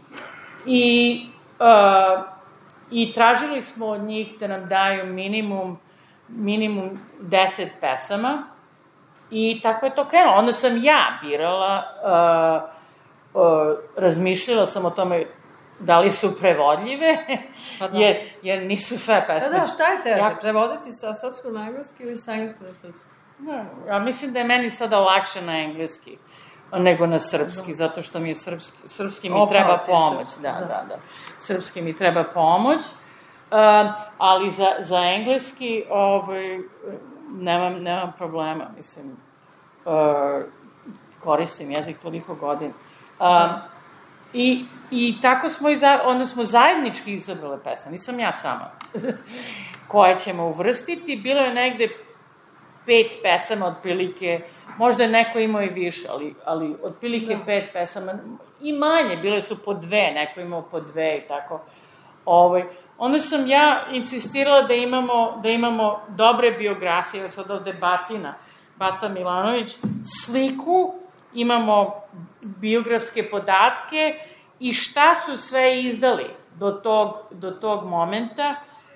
I, uh, i tražili smo od njih da nam daju minimum, minimum deset pesama. I tako je to krenulo. Onda sam ja birala, uh, uh, razmišljala sam o tome da li su prevodljive, pa da. jer, jer nisu sve pesme. Da, da, šta je teže, ja... prevoditi sa srpskog na engleski ili sa engleskog na srpski? Da, ja mislim da je meni sada lakše na engleski nego na srpski, da. Zato što mi je srpski, srpski mi Oprati treba pomoć. Srpski, da, da, da, da. Srpski mi treba pomoć, uh, ali za, za engleski ovaj, nemam, nemam problema, mislim, uh, koristim jezik toliko godina. Uh, da. I, i tako smo, iza, onda smo zajednički izabrale pesme, nisam ja sama, koje ćemo uvrstiti. Bilo je negde pet pesama, otprilike, možda je neko imao i više, ali, ali otprilike da. pet pesama, i manje, bile su po dve, neko imao po dve i tako. Ovaj, onda sam ja insistirala da imamo, da imamo dobre biografije, sad ovde Batina, Bata Milanović, sliku, imamo biografske podatke i šta su sve izdali do tog, do tog momenta,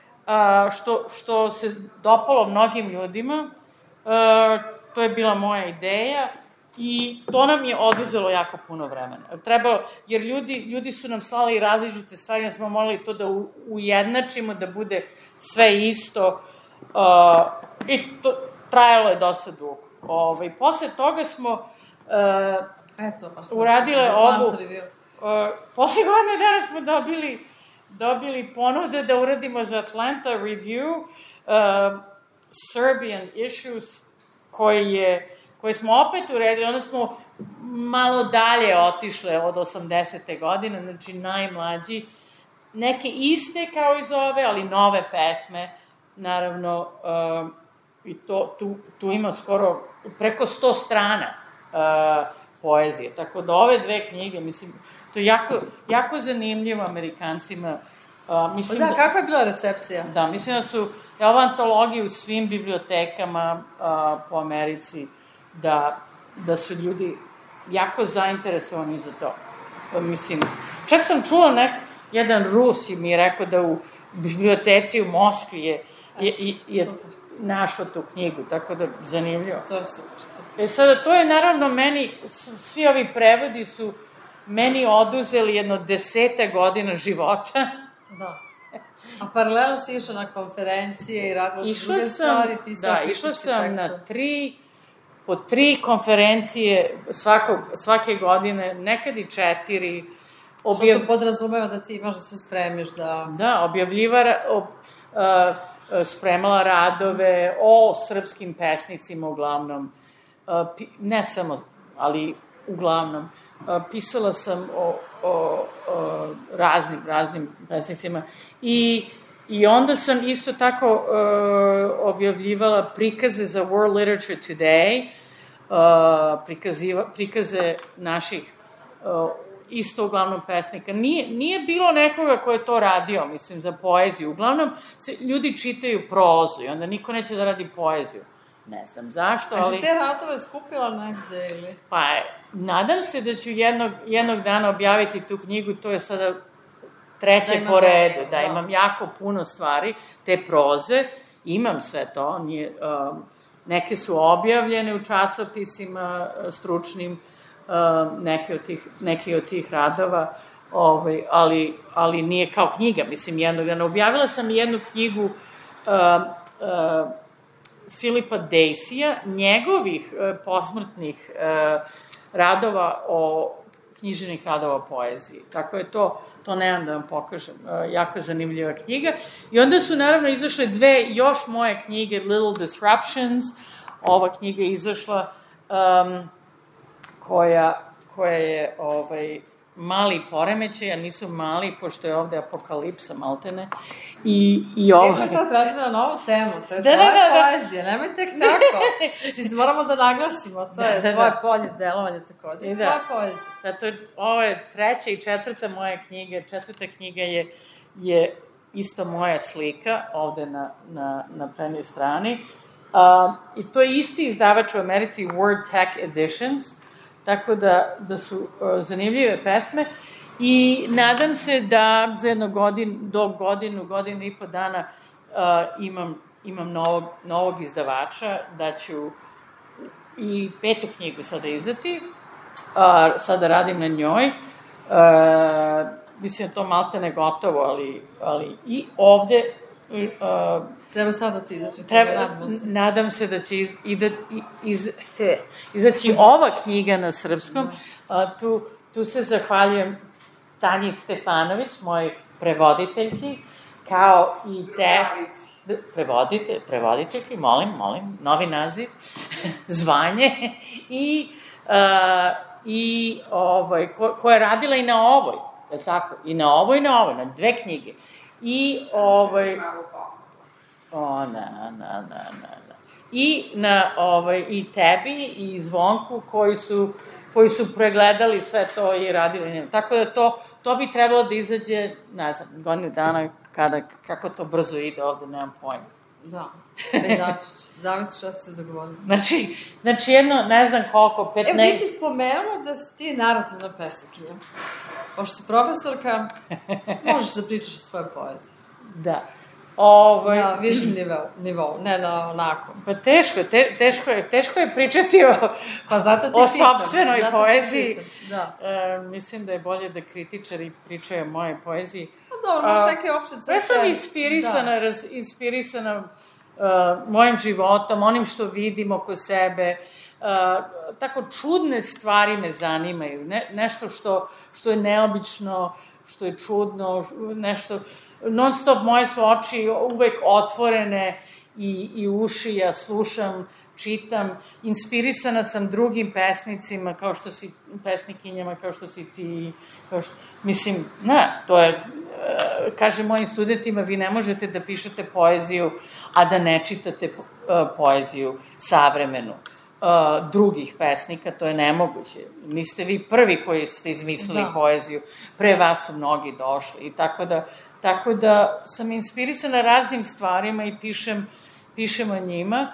a, što, što se dopalo mnogim ljudima. A, to je bila moja ideja i to nam je oduzelo jako puno vremena. Trebalo, jer ljudi, ljudi su nam slali različite stvari, smo morali to da u, ujednačimo, da bude sve isto, a, i to trajalo je dosta dugo. Ovaj, posle toga smo uh, Eto, uradile ovu... Uh, posle godine dana smo dobili, dobili ponude da uradimo za Atlanta Review uh, Serbian Issues, koji je, koji smo opet uredili. Onda smo malo dalje otišle od osamdesete godine, znači najmlađi. Neke iste kao iz ove, ali nove pesme, naravno, uh, i to, tu, tu ima skoro preko sto strana uh, poezije. Tako da ove dve knjige, mislim, to je jako, jako zanimljivo Amerikancima. Uh, mislim da, da, kakva je bila recepcija? Da, mislim da su, ja ova antologija u svim bibliotekama uh, po Americi, da, da su ljudi jako zainteresovani za to. Uh, mislim, čak sam čula nek, jedan Rus mi je rekao da u biblioteci u Moskvi je, je, je, je našao tu knjigu, tako da zanimljivo. To je super, super. E sada, to je naravno meni, svi ovi prevodi su meni oduzeli jedno deseta godina života. Da. A paralelno si išla na konferencije i radila si druge stvari, pisala da, išla sam tekstove. Na tri, po tri konferencije svakog, svake godine, nekad i četiri. Objav... Što to podrazumeva da ti možda se spremiš da... Da, objavljiva, ob, uh, spremala radove o srpskim pesnicima uglavnom, uh, pi, ne samo, ali uglavnom. Uh, pisala sam o, o, o raznim, raznim pesnicima i, i onda sam isto tako uh, objavljivala prikaze za World Literature Today, uh, prikaziva, prikaze naših uh, isto uglavnom pesnika. Nije, nije bilo nekoga ko je to radio, mislim, za poeziju. Uglavnom, se, ljudi čitaju prozu i onda niko neće da radi poeziju. Ne znam zašto, ali... A si te radove skupila negde ili? Pa, nadam se da ću jednog, jednog dana objaviti tu knjigu, to je sada treće po redu, da, da imam jako puno stvari, te proze, imam sve to, nije, uh, neke su objavljene u časopisima stručnim, uh, neke, od tih, neke od tih radova, ovaj, ali, ali nije kao knjiga, mislim, jednog dana. Objavila sam jednu knjigu uh, uh, Filipa Dejsija, njegovih uh, posmrtnih uh, radova o književnih radova o poeziji. Tako je to, to nemam da vam pokažem, uh, jako zanimljiva knjiga. I onda su naravno izašle dve još moje knjige, Little Disruptions, ova knjiga je izašla um, koja, koja je ovaj, mali poremećaj, a nisu mali, pošto je ovde apokalipsa, maltene. I, i ovo... Eko sad razvila novu temu, to je da, tvoja da, da, poezija, nemoj tek tako. Znači, moramo da naglasimo, to je da, da, tvoje da. polje delovanja takođe, da. Tvoja poezija. Zato, ovo je treća i četvrta moja knjiga, četvrta knjiga je, je isto moja slika, ovde na, na, na prednjoj strani. Uh, I to je isti izdavač u Americi, Word Tech Editions, tako da, da su uh, zanimljive pesme i nadam se da za jedno godinu, do godinu, godinu i po dana uh, imam, imam novog, novog izdavača, da ću i petu knjigu sada izdati, uh, sada radim na njoj, uh, mislim da to malte ne gotovo, ali, ali i ovde uh, treba sada da ti izaći. Treba, nadam se da će iz, iz, iz, izaći ova knjiga na srpskom. A, tu, tu se zahvaljujem Tanji Stefanović, mojoj prevoditeljki, kao i te... Prevodite, prevoditeljki, molim, molim, novi naziv, zvanje, i, a, i ovaj, ko, koja je radila i na ovoj, je tako? I na ovoj i na ovoj, na dve knjige. I ovaj... O, na, na, na, na, na. I na, ovaj, i tebi, i Zvonku, koji su, koji su pregledali sve to i radili njemu. Tako da to, to bi trebalo da izađe, ne znam, godinu dana, kada, kako to brzo ide ovde, nemam pojma. Da, izaći će. Zavisi šta se dogodilo. Znači, znači jedno, ne znam koliko, petnaest... Evo, ti si spomenuo da si ti narativna pesnikinja. Pošto si profesorka, možeš da pričaš o svojoj poeziji. Da. Ovaj... Na višem nivou, nivou, ne na onako. Pa teško, te, teško, je, teško je pričati o, pa zato o sopstvenoj zato poeziji. Da. E, mislim da je bolje da kritičari pričaju o moje poeziji. Pa dobro, možeš neke opšte crte. Ja sam inspirisana, da. raz, inspirisana uh, mojim životom, onim što vidim oko sebe. Uh, tako čudne stvari me zanimaju. Ne, nešto što, što je neobično, što je čudno, nešto... Non stop, moje su oči uvek otvorene i, i uši, ja slušam, čitam, inspirisana sam drugim pesnicima, kao što si, pesnikinjama, kao što si ti, kao što, mislim, ne, to je, kažem mojim studentima, vi ne možete da pišete poeziju, a da ne čitate poeziju savremenu drugih pesnika, to je nemoguće. Niste vi prvi koji ste izmislili da. poeziju, pre vas su mnogi došli i tako da Tako da sam inspirisana raznim stvarima i pišem, pišem o njima.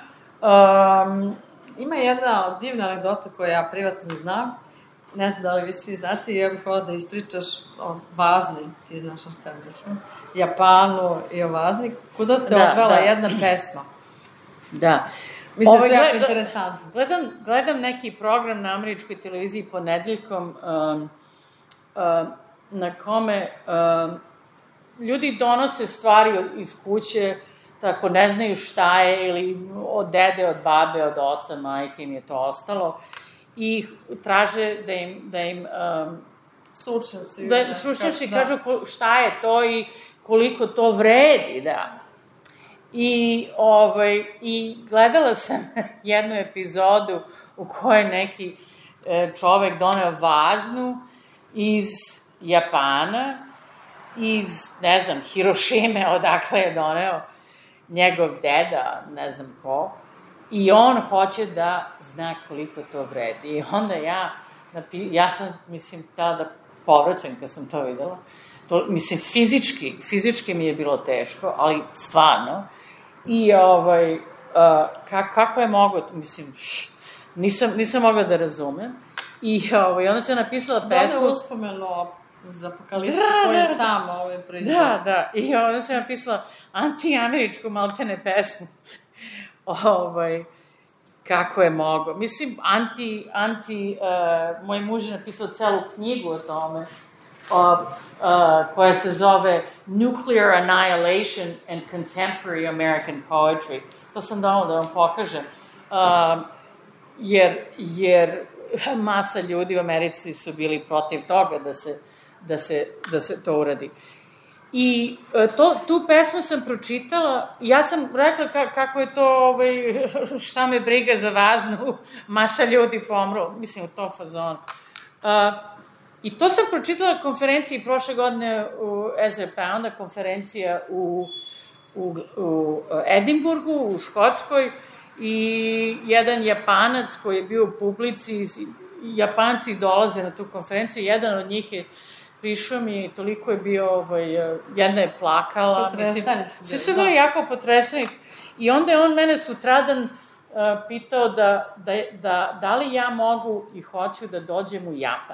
Um, Ima jedna divna anegdota koju ja privatno znam. Ne znam da li vi svi znate i ja bih volila da ispričaš o Vazni. Ti znaš na šta mislim. Japanu i o Vazni. Kuda te da, odvela da. jedna pesma? Da. Mislim da je to jako interesantno. Gledam, gledam neki program na američkoj televiziji ponedeljkom um, um, na kome... Um, ljudi donose stvari iz kuće, tako ne znaju šta je, ili od dede, od babe, od oca, majke im je to ostalo, i traže da im... Da im um, stručnjaci. Da, stručnjaci da. kažu šta je to i koliko to vredi, da. I, ovaj, i gledala sam jednu epizodu u kojoj neki čovek doneo vaznu iz Japana, iz, ne znam, Hirošime, odakle je doneo njegov deda, ne znam ko, i on hoće da zna koliko to vredi. I onda ja, napi, ja sam, mislim, tada povraćam kad sam to videla, to, mislim, fizički, fizički mi je bilo teško, ali stvarno, i ovaj, uh, ka, kako je mogo, mislim, nisam, nisam mogla da razumem, i ovaj, onda sam napisala pesmu... Da li uspomenu Za apokalipsu koji je sam ovaj proizvod. Da, da. I onda sam napisala anti-američku maltene pesmu. ovaj, kako je mogo. Mislim, anti, anti, uh, moj muž je napisao celu knjigu o tome, o, uh, koja se zove Nuclear Annihilation and Contemporary American Poetry. To sam donala da vam pokažem. Uh, jer, jer masa ljudi u Americi su bili protiv toga da se, da se, da se to uradi. I to, tu pesmu sam pročitala, ja sam rekla ka, kako je to, ovaj, šta me briga za vaznu, masa ljudi pomru, mislim u to fazonu. Uh, I to sam pročitala na konferenciji prošle godine u Ezra Pounda, konferencija u, u, u Edinburgu, u Škotskoj, i jedan Japanac koji je bio u publici, Japanci dolaze na tu konferenciju, jedan od njih je prišao mi i toliko je bio, ovaj, jedna je plakala. Potresani su bili. Svi su bili jako potresani. I onda je on mene sutradan uh, pitao da, da, da, da li ja mogu i hoću da dođem u Japan.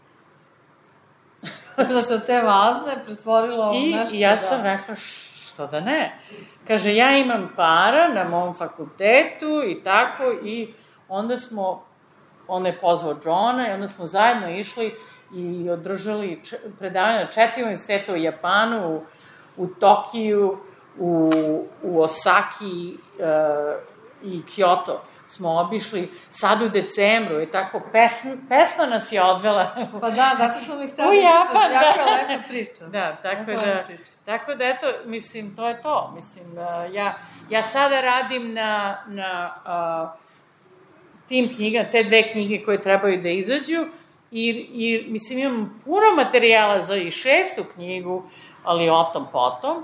Tako da se od te vazne pretvorilo I, nešto. I ja sam da... rekla, što da ne. Kaže, ja imam para na mom fakultetu i tako, i onda smo, on me pozvao Johna, i onda smo zajedno išli i održali predavanje na četiri univerziteta u Japanu, u, u Tokiju, u, u Osaki uh, i Kyoto smo obišli, sad u decembru, i tako, pesma, pesma nas je odvela. Pa da, zato što mi htela da ispričaš, jako je lepa priča. Da, tako da, tako da, eto, mislim, to je to. Mislim, uh, ja, ja sada radim na, na uh, tim knjiga, te dve knjige koje trebaju da izađu, I, i mislim, imam puno materijala za i šestu knjigu, ali o tom potom.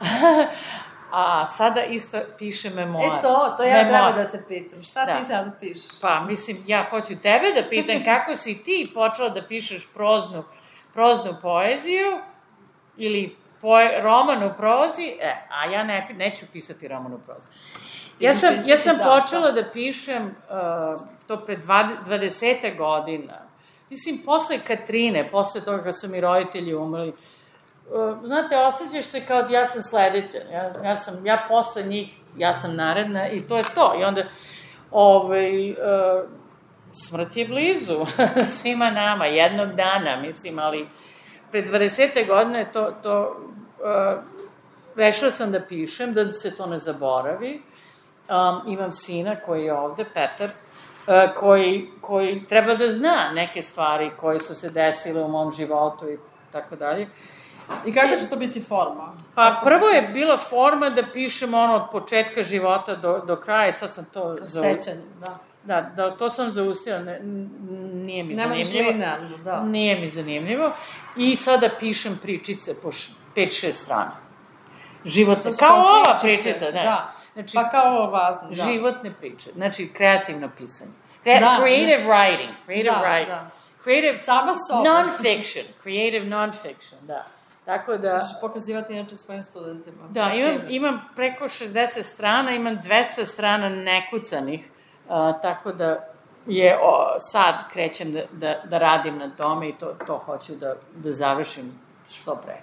A sada isto piše memoar. E to, to ja memoar. Treba da te pitam. Šta da. Ti sada pišeš? Pa, mislim, ja hoću tebe da pitam kako si ti počela da pišeš proznu, proznu poeziju ili poe, roman u prozi, e, a ja ne, neću pisati roman u prozi. Ja sam, ja sam da, počela šta? Da pišem uh, to pre dvadeset godina. Mislim, posle Katrine, posle toga kad su mi roditelji umrli, znate, osjećaš se kao da ja sam sledeća, ja, ja sam, ja posle njih, ja sam naredna i to je to. I onda, ovaj, uh, smrt je blizu svima nama, jednog dana, mislim, ali pre dvadeset godine to, to uh, rešila sam da pišem, da se to ne zaboravi. Um, imam sina koji je ovde, Petar, Uh, koji, koji treba da zna neke stvari koje su se desile u mom životu i tako dalje. I kako će to biti forma? Pa prvo je bila forma da pišem ono od početka života do, do kraja, sad sam to... Sećanje, da. Da, da, to sam zaustila, ne, nije mi Nemaš zanimljivo. linearno, da. Nije mi zanimljivo. I sada pišem pričice po pet šest strana. Životne, kao ova pričica, ne. Da. Znači, pa kao ovo vazno, da. Životne priče, znači kreativno pisanje. Crea da, creative da. Writing, creative da, writing. Da. Creative, sama soba. Non-fiction, creative non-fiction, da. Tako da... Ćeš pokazivati inače svojim studentima. Da, imam, imam preko šezdeset strana, imam dvesta strana nekucanih, uh, tako da je, o, sad krećem da, da, da radim na tome i to, to hoću da, da završim što pre.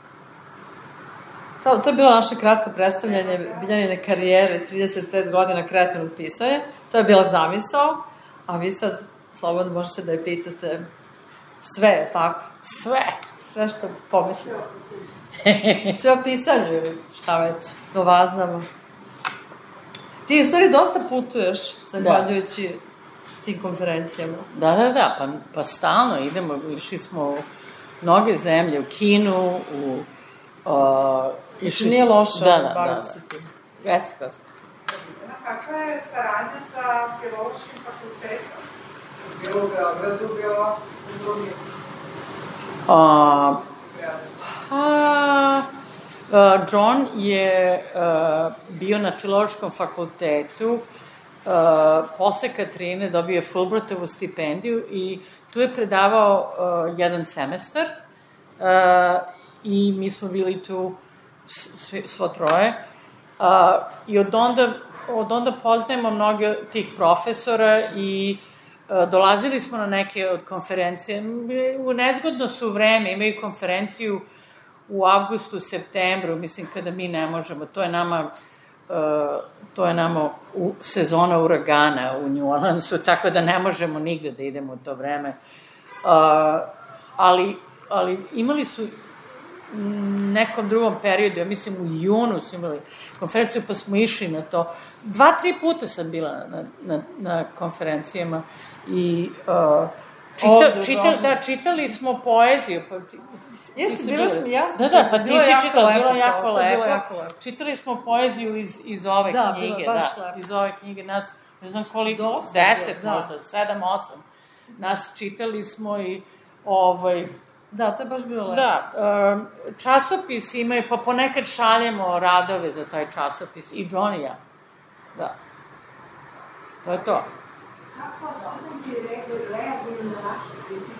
To, to je bilo naše kratko predstavljanje Biljanine karijere, trideset pet godina kreativnog pisanja. To je bila zamisao, a vi sad slobodno možete da je pitate sve, tako? Sve. Sve što pomislite. Sve o pisanju, šta već, o vaznama. Ti u stvari dosta putuješ, zahvaljujući da. Tim konferencijama. Da, da, da, pa, pa stalno idemo, išli smo u mnoge zemlje, u Kinu, u... Uh, Znači nije loše, da, da, baviti da, se tim. Reci, pa se. Kakva je saradnja sa Filološkim fakultetom? Bilo u Beogradu, bilo u drugim? Uh, pa, uh, John je uh, bio na Filološkom fakultetu, uh, posle Katrine dobio je Fulbrightovu stipendiju i tu je predavao uh, jedan semestar uh, i mi smo bili tu Svi, svo troje. Uh, I od onda, od onda poznajemo mnoge tih profesora i dolazili smo na neke od konferencije, u nezgodno su vreme, imaju konferenciju u avgustu, septembru, mislim, kada mi ne možemo, to je nama, to je nama sezona uragana u New Orleansu, tako da ne možemo nigde da idemo u to vreme. Ali, ali imali su nekom drugom periodu, ja mislim u junu su imali konferenciju, pa smo išli na to. Dva, tri puta sam bila na, na, na konferencijama i uh, čita, ovdje, čita, ovdje. Da, čitali smo poeziju. Pa, ti, Jeste, bila sam jasno. Da, da, pa ti si čitala, bilo jako lepo. Čitali smo poeziju iz, iz ove da, knjige. Da, baš da, lepo. Iz ove knjige, nas, ne znam koliko, Dosta, deset da. možda, sedam, osam. Nas čitali smo i ovaj... Da, to je baš bilo lepo. Da, um, časopis imaju, pa ponekad šaljemo radove za taj časopis, i Johnny ja. Da. To je to. Kako studenti reaguju na vašu kritiku?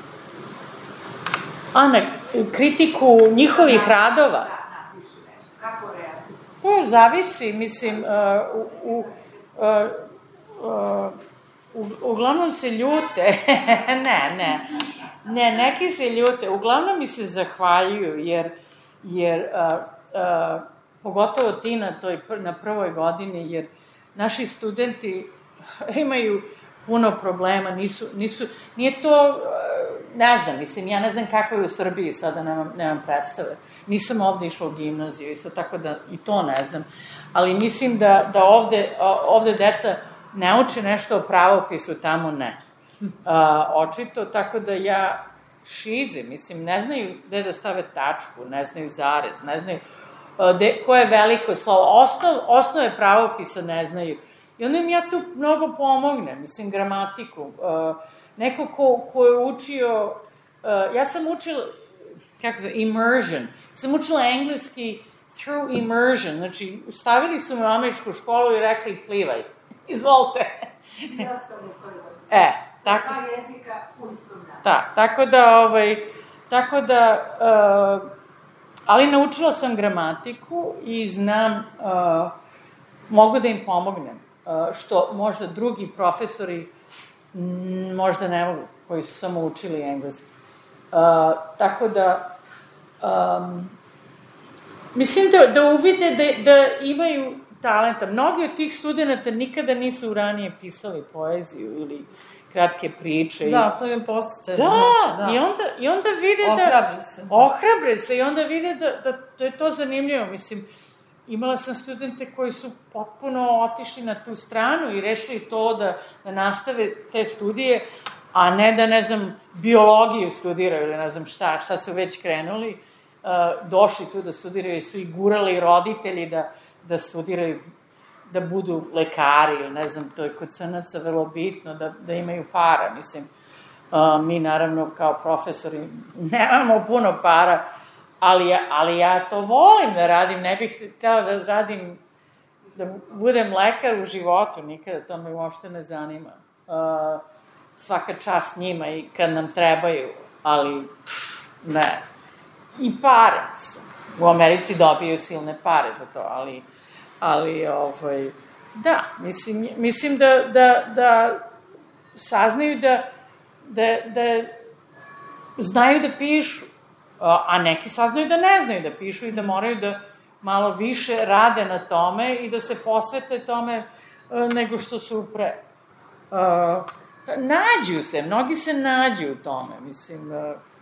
A, na kritiku njihovih radova? Da, napišu nešto. Kako reaguju? To zavisi, mislim, uh, u... u uh, uh, U, uglavnom se ljute, ne, ne, ne, neki se ljute, uglavnom mi se zahvaljuju, jer, jer a, a, pogotovo ti na, toj, na prvoj godini, jer naši studenti imaju puno problema, nisu, nisu, nije to, ne znam, mislim, ja ne znam kako je u Srbiji, sada nemam, nemam predstave, nisam ovde išla u gimnaziju, isto tako da i to ne znam, ali mislim da, da ovde, ovde deca ne uči nešto o pravopisu, tamo ne. A, očito, tako da ja šizim, mislim, ne znaju gde da stave tačku, ne znaju zarez, ne znaju de, koje je veliko slovo. Osnov, osnove pravopisa ne znaju. I onda im ja tu mnogo pomognem, mislim, gramatiku. A, neko ko, ko je učio, a, ja sam učila, kako se zove, immersion. Sam učila engleski through immersion, znači, stavili su me u američku školu i rekli plivaj. Izvolite. Ja sam u prvoj. E, tako. Dva jezika u istom danu. Da, tako da, ovaj, tako da, uh, ali naučila sam gramatiku i znam, uh, mogu da im pomognem, uh, što možda drugi profesori m, možda ne mogu, koji su samo učili engleski. Uh, tako da, um, mislim da, da uvide da, da imaju talenta. Mnogi od tih studenta nikada nisu ranije pisali poeziju ili kratke priče. Da, to je postice. Da, znači, da. I, onda, i onda vide da... Ohrabre se. Ohrabre se i onda vide da, da, da je to zanimljivo. Mislim, imala sam studente koji su potpuno otišli na tu stranu i rešili to da, da nastave te studije, a ne da, ne znam, biologiju studiraju ili ne znam šta, šta su već krenuli. Uh, došli tu da studiraju, su i gurali roditelji da da studiraju, da budu lekari, ili ne znam, to je kod crnaca vrlo bitno, da, da imaju para, mislim. Uh, mi, naravno, kao profesori, nemamo puno para, ali ja, ali ja to volim da radim, ne bih htjela da radim, da budem lekar u životu, nikada, to me uopšte ne zanima. Uh, svaka čast njima i kad nam trebaju, ali, pff, ne. I pare, mislim. U Americi dobiju silne pare za to, ali, ali ovaj, da, mislim, mislim da, da, da saznaju da, da, da znaju da pišu, a neki saznaju da ne znaju da pišu i da moraju da malo više rade na tome i da se posvete tome nego što su pre. Nađu se, mnogi se nađu u tome, mislim,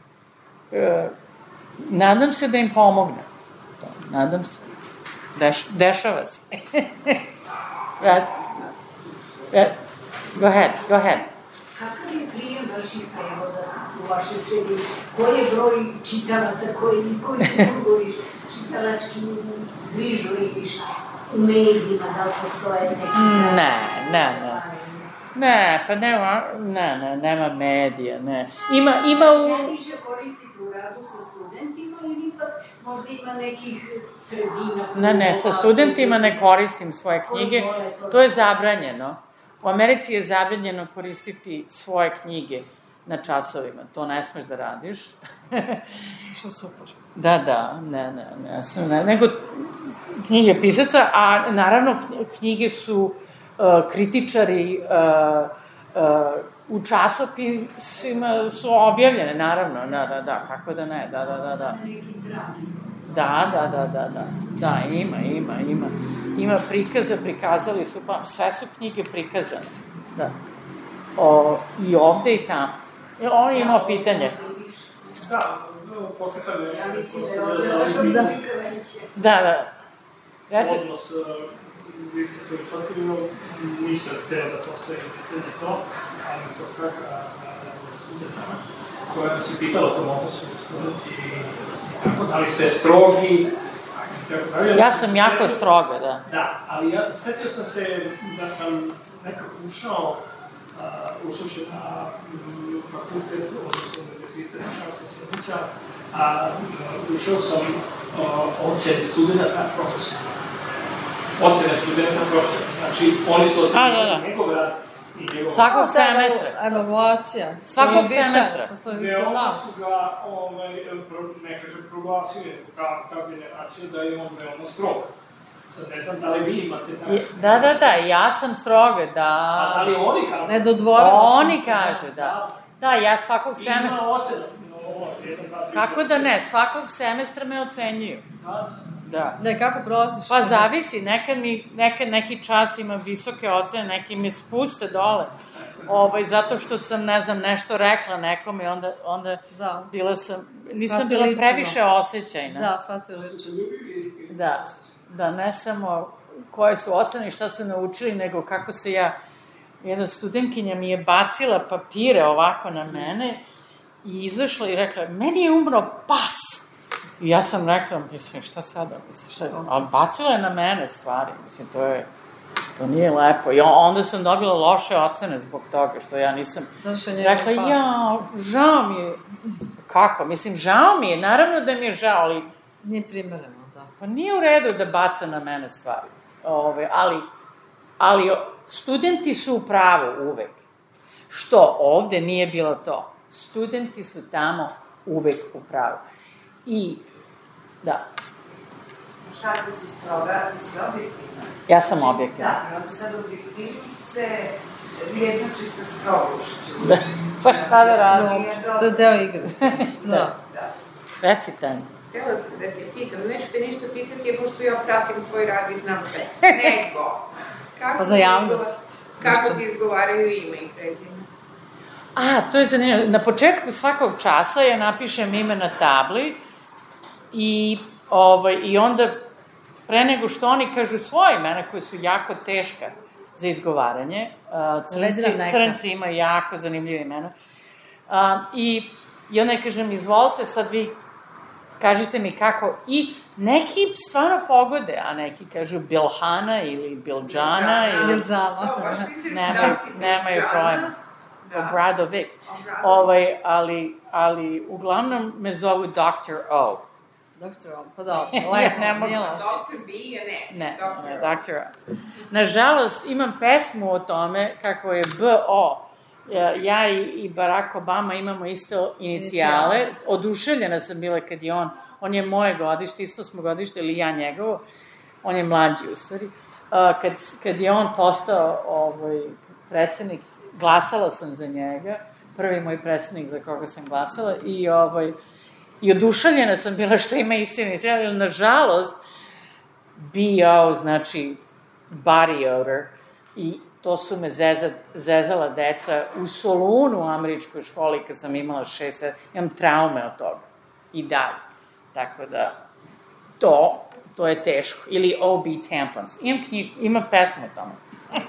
nadam se da im pomogne. To, nadam se. Deš, dešava se. Right. Yeah. Go ahead, go ahead. Kakav je prijem vaših prevoda u vašoj sredini? Koji je broj čitalaca, koji, koji su krugovi čitalački bližu ili u medijima, da li postoje neki... Ne, ne, ne. Ne, pa nema, ne, ne, nema medija, ne. Ima, ima u... Ja više koristite u radu sa studentima ili ipak možda ima nekih sredina... Ne, ne, sa studentima ne koristim svoje knjige, to je zabranjeno. U Americi je zabranjeno koristiti svoje knjige na časovima, to ne smeš da radiš. Što super. Da, da, ne, ne, ne, ne, nego knjige pisaca, a naravno knjige su uh, kritičari uh, uh, u časopisima su objavljene, naravno, da, da, da, kako da ne, da, da, da, da. Da, da, da, da, da, da, ima, ima, ima. Ima prikaza, prikazali su, pa sve su knjige prikazane, da. O, i ovde i tamo. I on je imao pitanje. Da, posle kada je... Ja mislim da je ovde Da. Da, da. Reci. Odnos, vi ste to išlatilo, nisam hteo da postavim pitanje to, ali to svaka studentama, koja nas je pitala o tom odnosu studenti i tako, da li ste strogi, Ja sam jako stroga, da. Da, ali ja setio sam se da sam nekako ušao, ušao će na fakultet, odnosno univerzitet, Charlesa Sandwicha, a ušao sam ocene studenta profesora. Ocene studenta profesora. Znači, oni su ocenili njegov rad i njegov... Svakog semestra. Evaluacija. Svakog semestra. Gde onda su ga, ne kažem, proglasili ta generacija da je on veoma strog. Sad ne znam da li vi imate tako... Da, da, da, ja sam stroga, da... A da li oni kažu? Ne dodvoravaš. Oni kažu, da. Da, ja svakog semestra... Ima ocena. Kako da ne, svakog semestra me ocenjuju. Da. Da, kako prolaziš? Pa zavisi, nekad mi, nekad neki čas ima visoke ocene, neki me spuste dole. Ovaj, zato što sam, ne znam, nešto rekla nekome i onda, onda Da. bila sam, nisam Shvatio bila lično. previše osjećajna. Da, shvatio lično. Da, da, ne samo koje su ocene i šta su naučili, nego kako se ja, jedna studentkinja mi je bacila papire ovako na mene i izašla i rekla, meni je umro pas. I ja sam rekla, mislim, šta sada, mislim, šta je, ali bacila je na mene stvari, mislim, to je, to nije lepo. I onda sam dobila loše ocene zbog toga, što ja nisam Zato što je njegov rekla, pas. ja, žao mi je, kako, mislim, žao mi je, naravno da mi je žao, ali Nije primereno, da. pa nije u redu da baca na mene stvari. Ove, ali, ali studenti su u pravu uvek. Što ovde nije bilo to. Studenti su tamo uvek u pravu. I, da. Šta ako si stroga, ti si objektivna? Ja sam objektivna. Da, i onda sad objektivnost se jednači sa strogošću. Da, pa šta da radim? No, to je deo igre. Da. Da. Reci, Tanja. Htjela sam da te pitam, neću te ništa pitati, pošto ja pratim tvoj rad i znam sve. Nego, kako Pa za javnost. Kako ti izgovaraju ime i prezime? A, to je zanimljivo. Na početku svakog časa ja napišem ime na tabli i, ovaj, i onda pre nego što oni kažu svoje imena koje su jako teška za izgovaranje, uh, crnci, crnci imaju jako zanimljive imena, uh, i, i onda ja kažem, izvolite, sad vi kažite mi kako, i neki stvarno pogode, a neki kažu Bilhana ili Biljana ili... Biljana. Nemaju, nemaju problema. Obradovic. Ovaj, ali, ali uglavnom me zovu doktor O. doktor O, pa dobro, lepo, ne mogu. nije loše. doktor B je ne. Ne, ne, doktor O. Nažalost, imam pesmu o tome kako je B O. Ja i, i Barack Obama imamo isto inicijale. Oduševljena sam bila kad je on, on je moje godište, isto smo godište, ili ja njegovo. On je mlađi u stvari. Kad, kad je on postao ovaj, predsednik, glasala sam za njega, prvi moj predsednik za koga sam glasala, i, ovaj, i oduševljena sam bila što ima istini, ali nažalost, B O znači body odor, i to su me zeza, zezala deca u Solunu u američkoj školi kad sam imala šest, sedam, imam traume od toga i dalje, tako da to, to je teško, ili O B tampons, imam knjigu, imam pesmu o tome.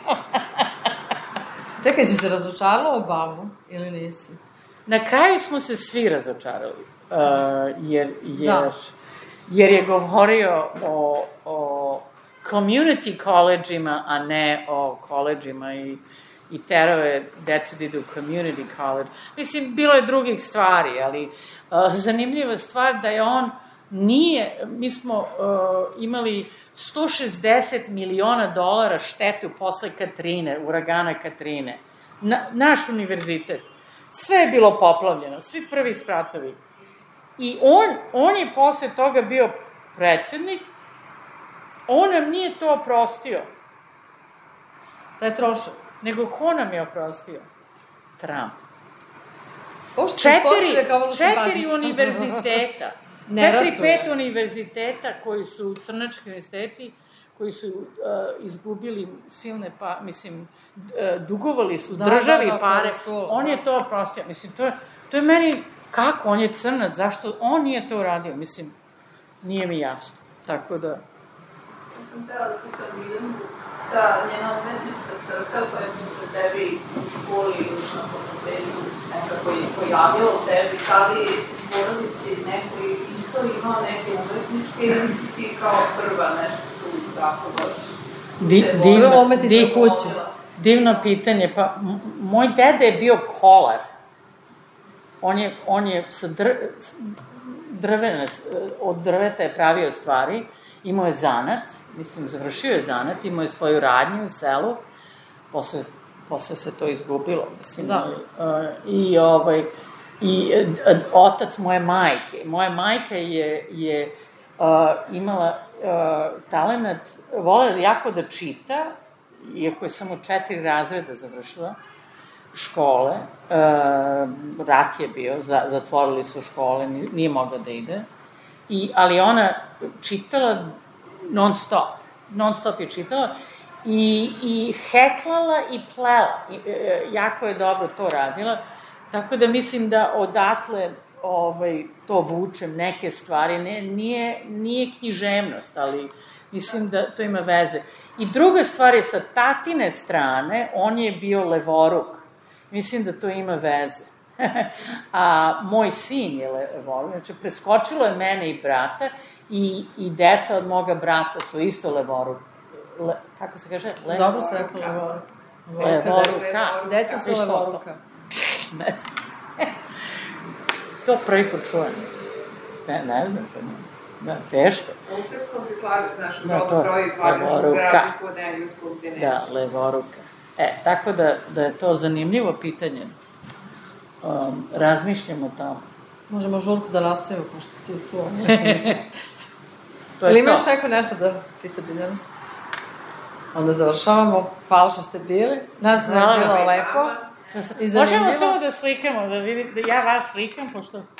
Čekaj, si se razočarala Obamu ili nisi? Na kraju smo se svi razočarali, uh, jer, jer, Da. jer je govorio o, o community college-ima, a ne o college-ima, i, i terao je decu da idu u community college. Mislim, bilo je drugih stvari, ali uh, zanimljiva stvar da je on nije, mi smo uh, imali sto šezdeset miliona dolara štetu posle Katrine, uragana Katrine. Na, naš univerzitet. Sve je bilo poplavljeno, svi prvi spratovi. I on, on je posle toga bio predsednik, on nam nije to oprostio. Taj trošak. Nego ko nam je oprostio? Trump. Pošto se Četiri, ispostavlja kao vrlo četiri simpatičan. univerziteta, Ne četiri, ratuje. pet univerziteta koji su crnački univerziteti, koji su uh, izgubili silne, pa, mislim, uh, dugovali su Da, državi da, da, pare, su, on da. je to oprostio. Mislim, to je, to je meni, kako, on je crnac, zašto on nije to uradio? Mislim, nije mi jasno. Tako da... Ja sam htjela da pitam Miljanu, ta njena umetnička crta koja tu se tebi u školi još na fakultetu nekako je pojavila u tebi, da li u porodici neko isto imao neke umetničke ili si ti kao prva nešto tu tako baš? Di, se divno, Prva umetnica div- kuće. divno pitanje. Pa, m- moj deda je bio kolar. On je, on je sa dr, s- drvene, od drveta je pravio stvari, imao je zanat, mislim, završio je zanat, imao je svoju radnju u selu, posle, posle se to izgubilo, mislim. Da. Uh, I, ovaj, i uh, otac moje majke, moja majka je, je uh, imala uh, talenat, volela jako da čita, iako je samo četiri razreda završila škole, uh, rat je bio, za, zatvorili su škole, nije mogla da ide, I, ali ona čitala non stop, non stop je čitala i, i heklala i plela, I, e, jako je dobro to radila, tako da mislim da odatle ovaj, to vučem, neke stvari, ne, nije, nije književnost, ali mislim da to ima veze. I druga stvar je sa tatine strane, on je bio levoruk, mislim da to ima veze. A moj sin je levoruk, znači preskočilo je mene i brata i, i deca od moga brata su isto levoruk. Le, kako se kaže? Le... Dobro se rekao levoruk. Levoruka. Deca su Viš to, to? levoruka. Ne znam. To prvi put čujem. Ne, ne znam. To ne. Da, teško. U srpskom se slaga, znaš, u Da, brodu to, broji padaš u levoruka. gradiku od engleskog gde nemaš. Da, levoruka. E, tako da, da je to zanimljivo pitanje. Um, razmišljamo tamo. Možemo žurku da nastavimo, pošto ti je tu. To je Ili to. imaš neko nešto da pita Biljana? Onda završavamo. Hvala što ste bili. Nadam se da je Hvala bilo vam. lepo. Da se- I Možemo zanimljivo. samo da slikamo, da vidim, da ja vas slikam, pošto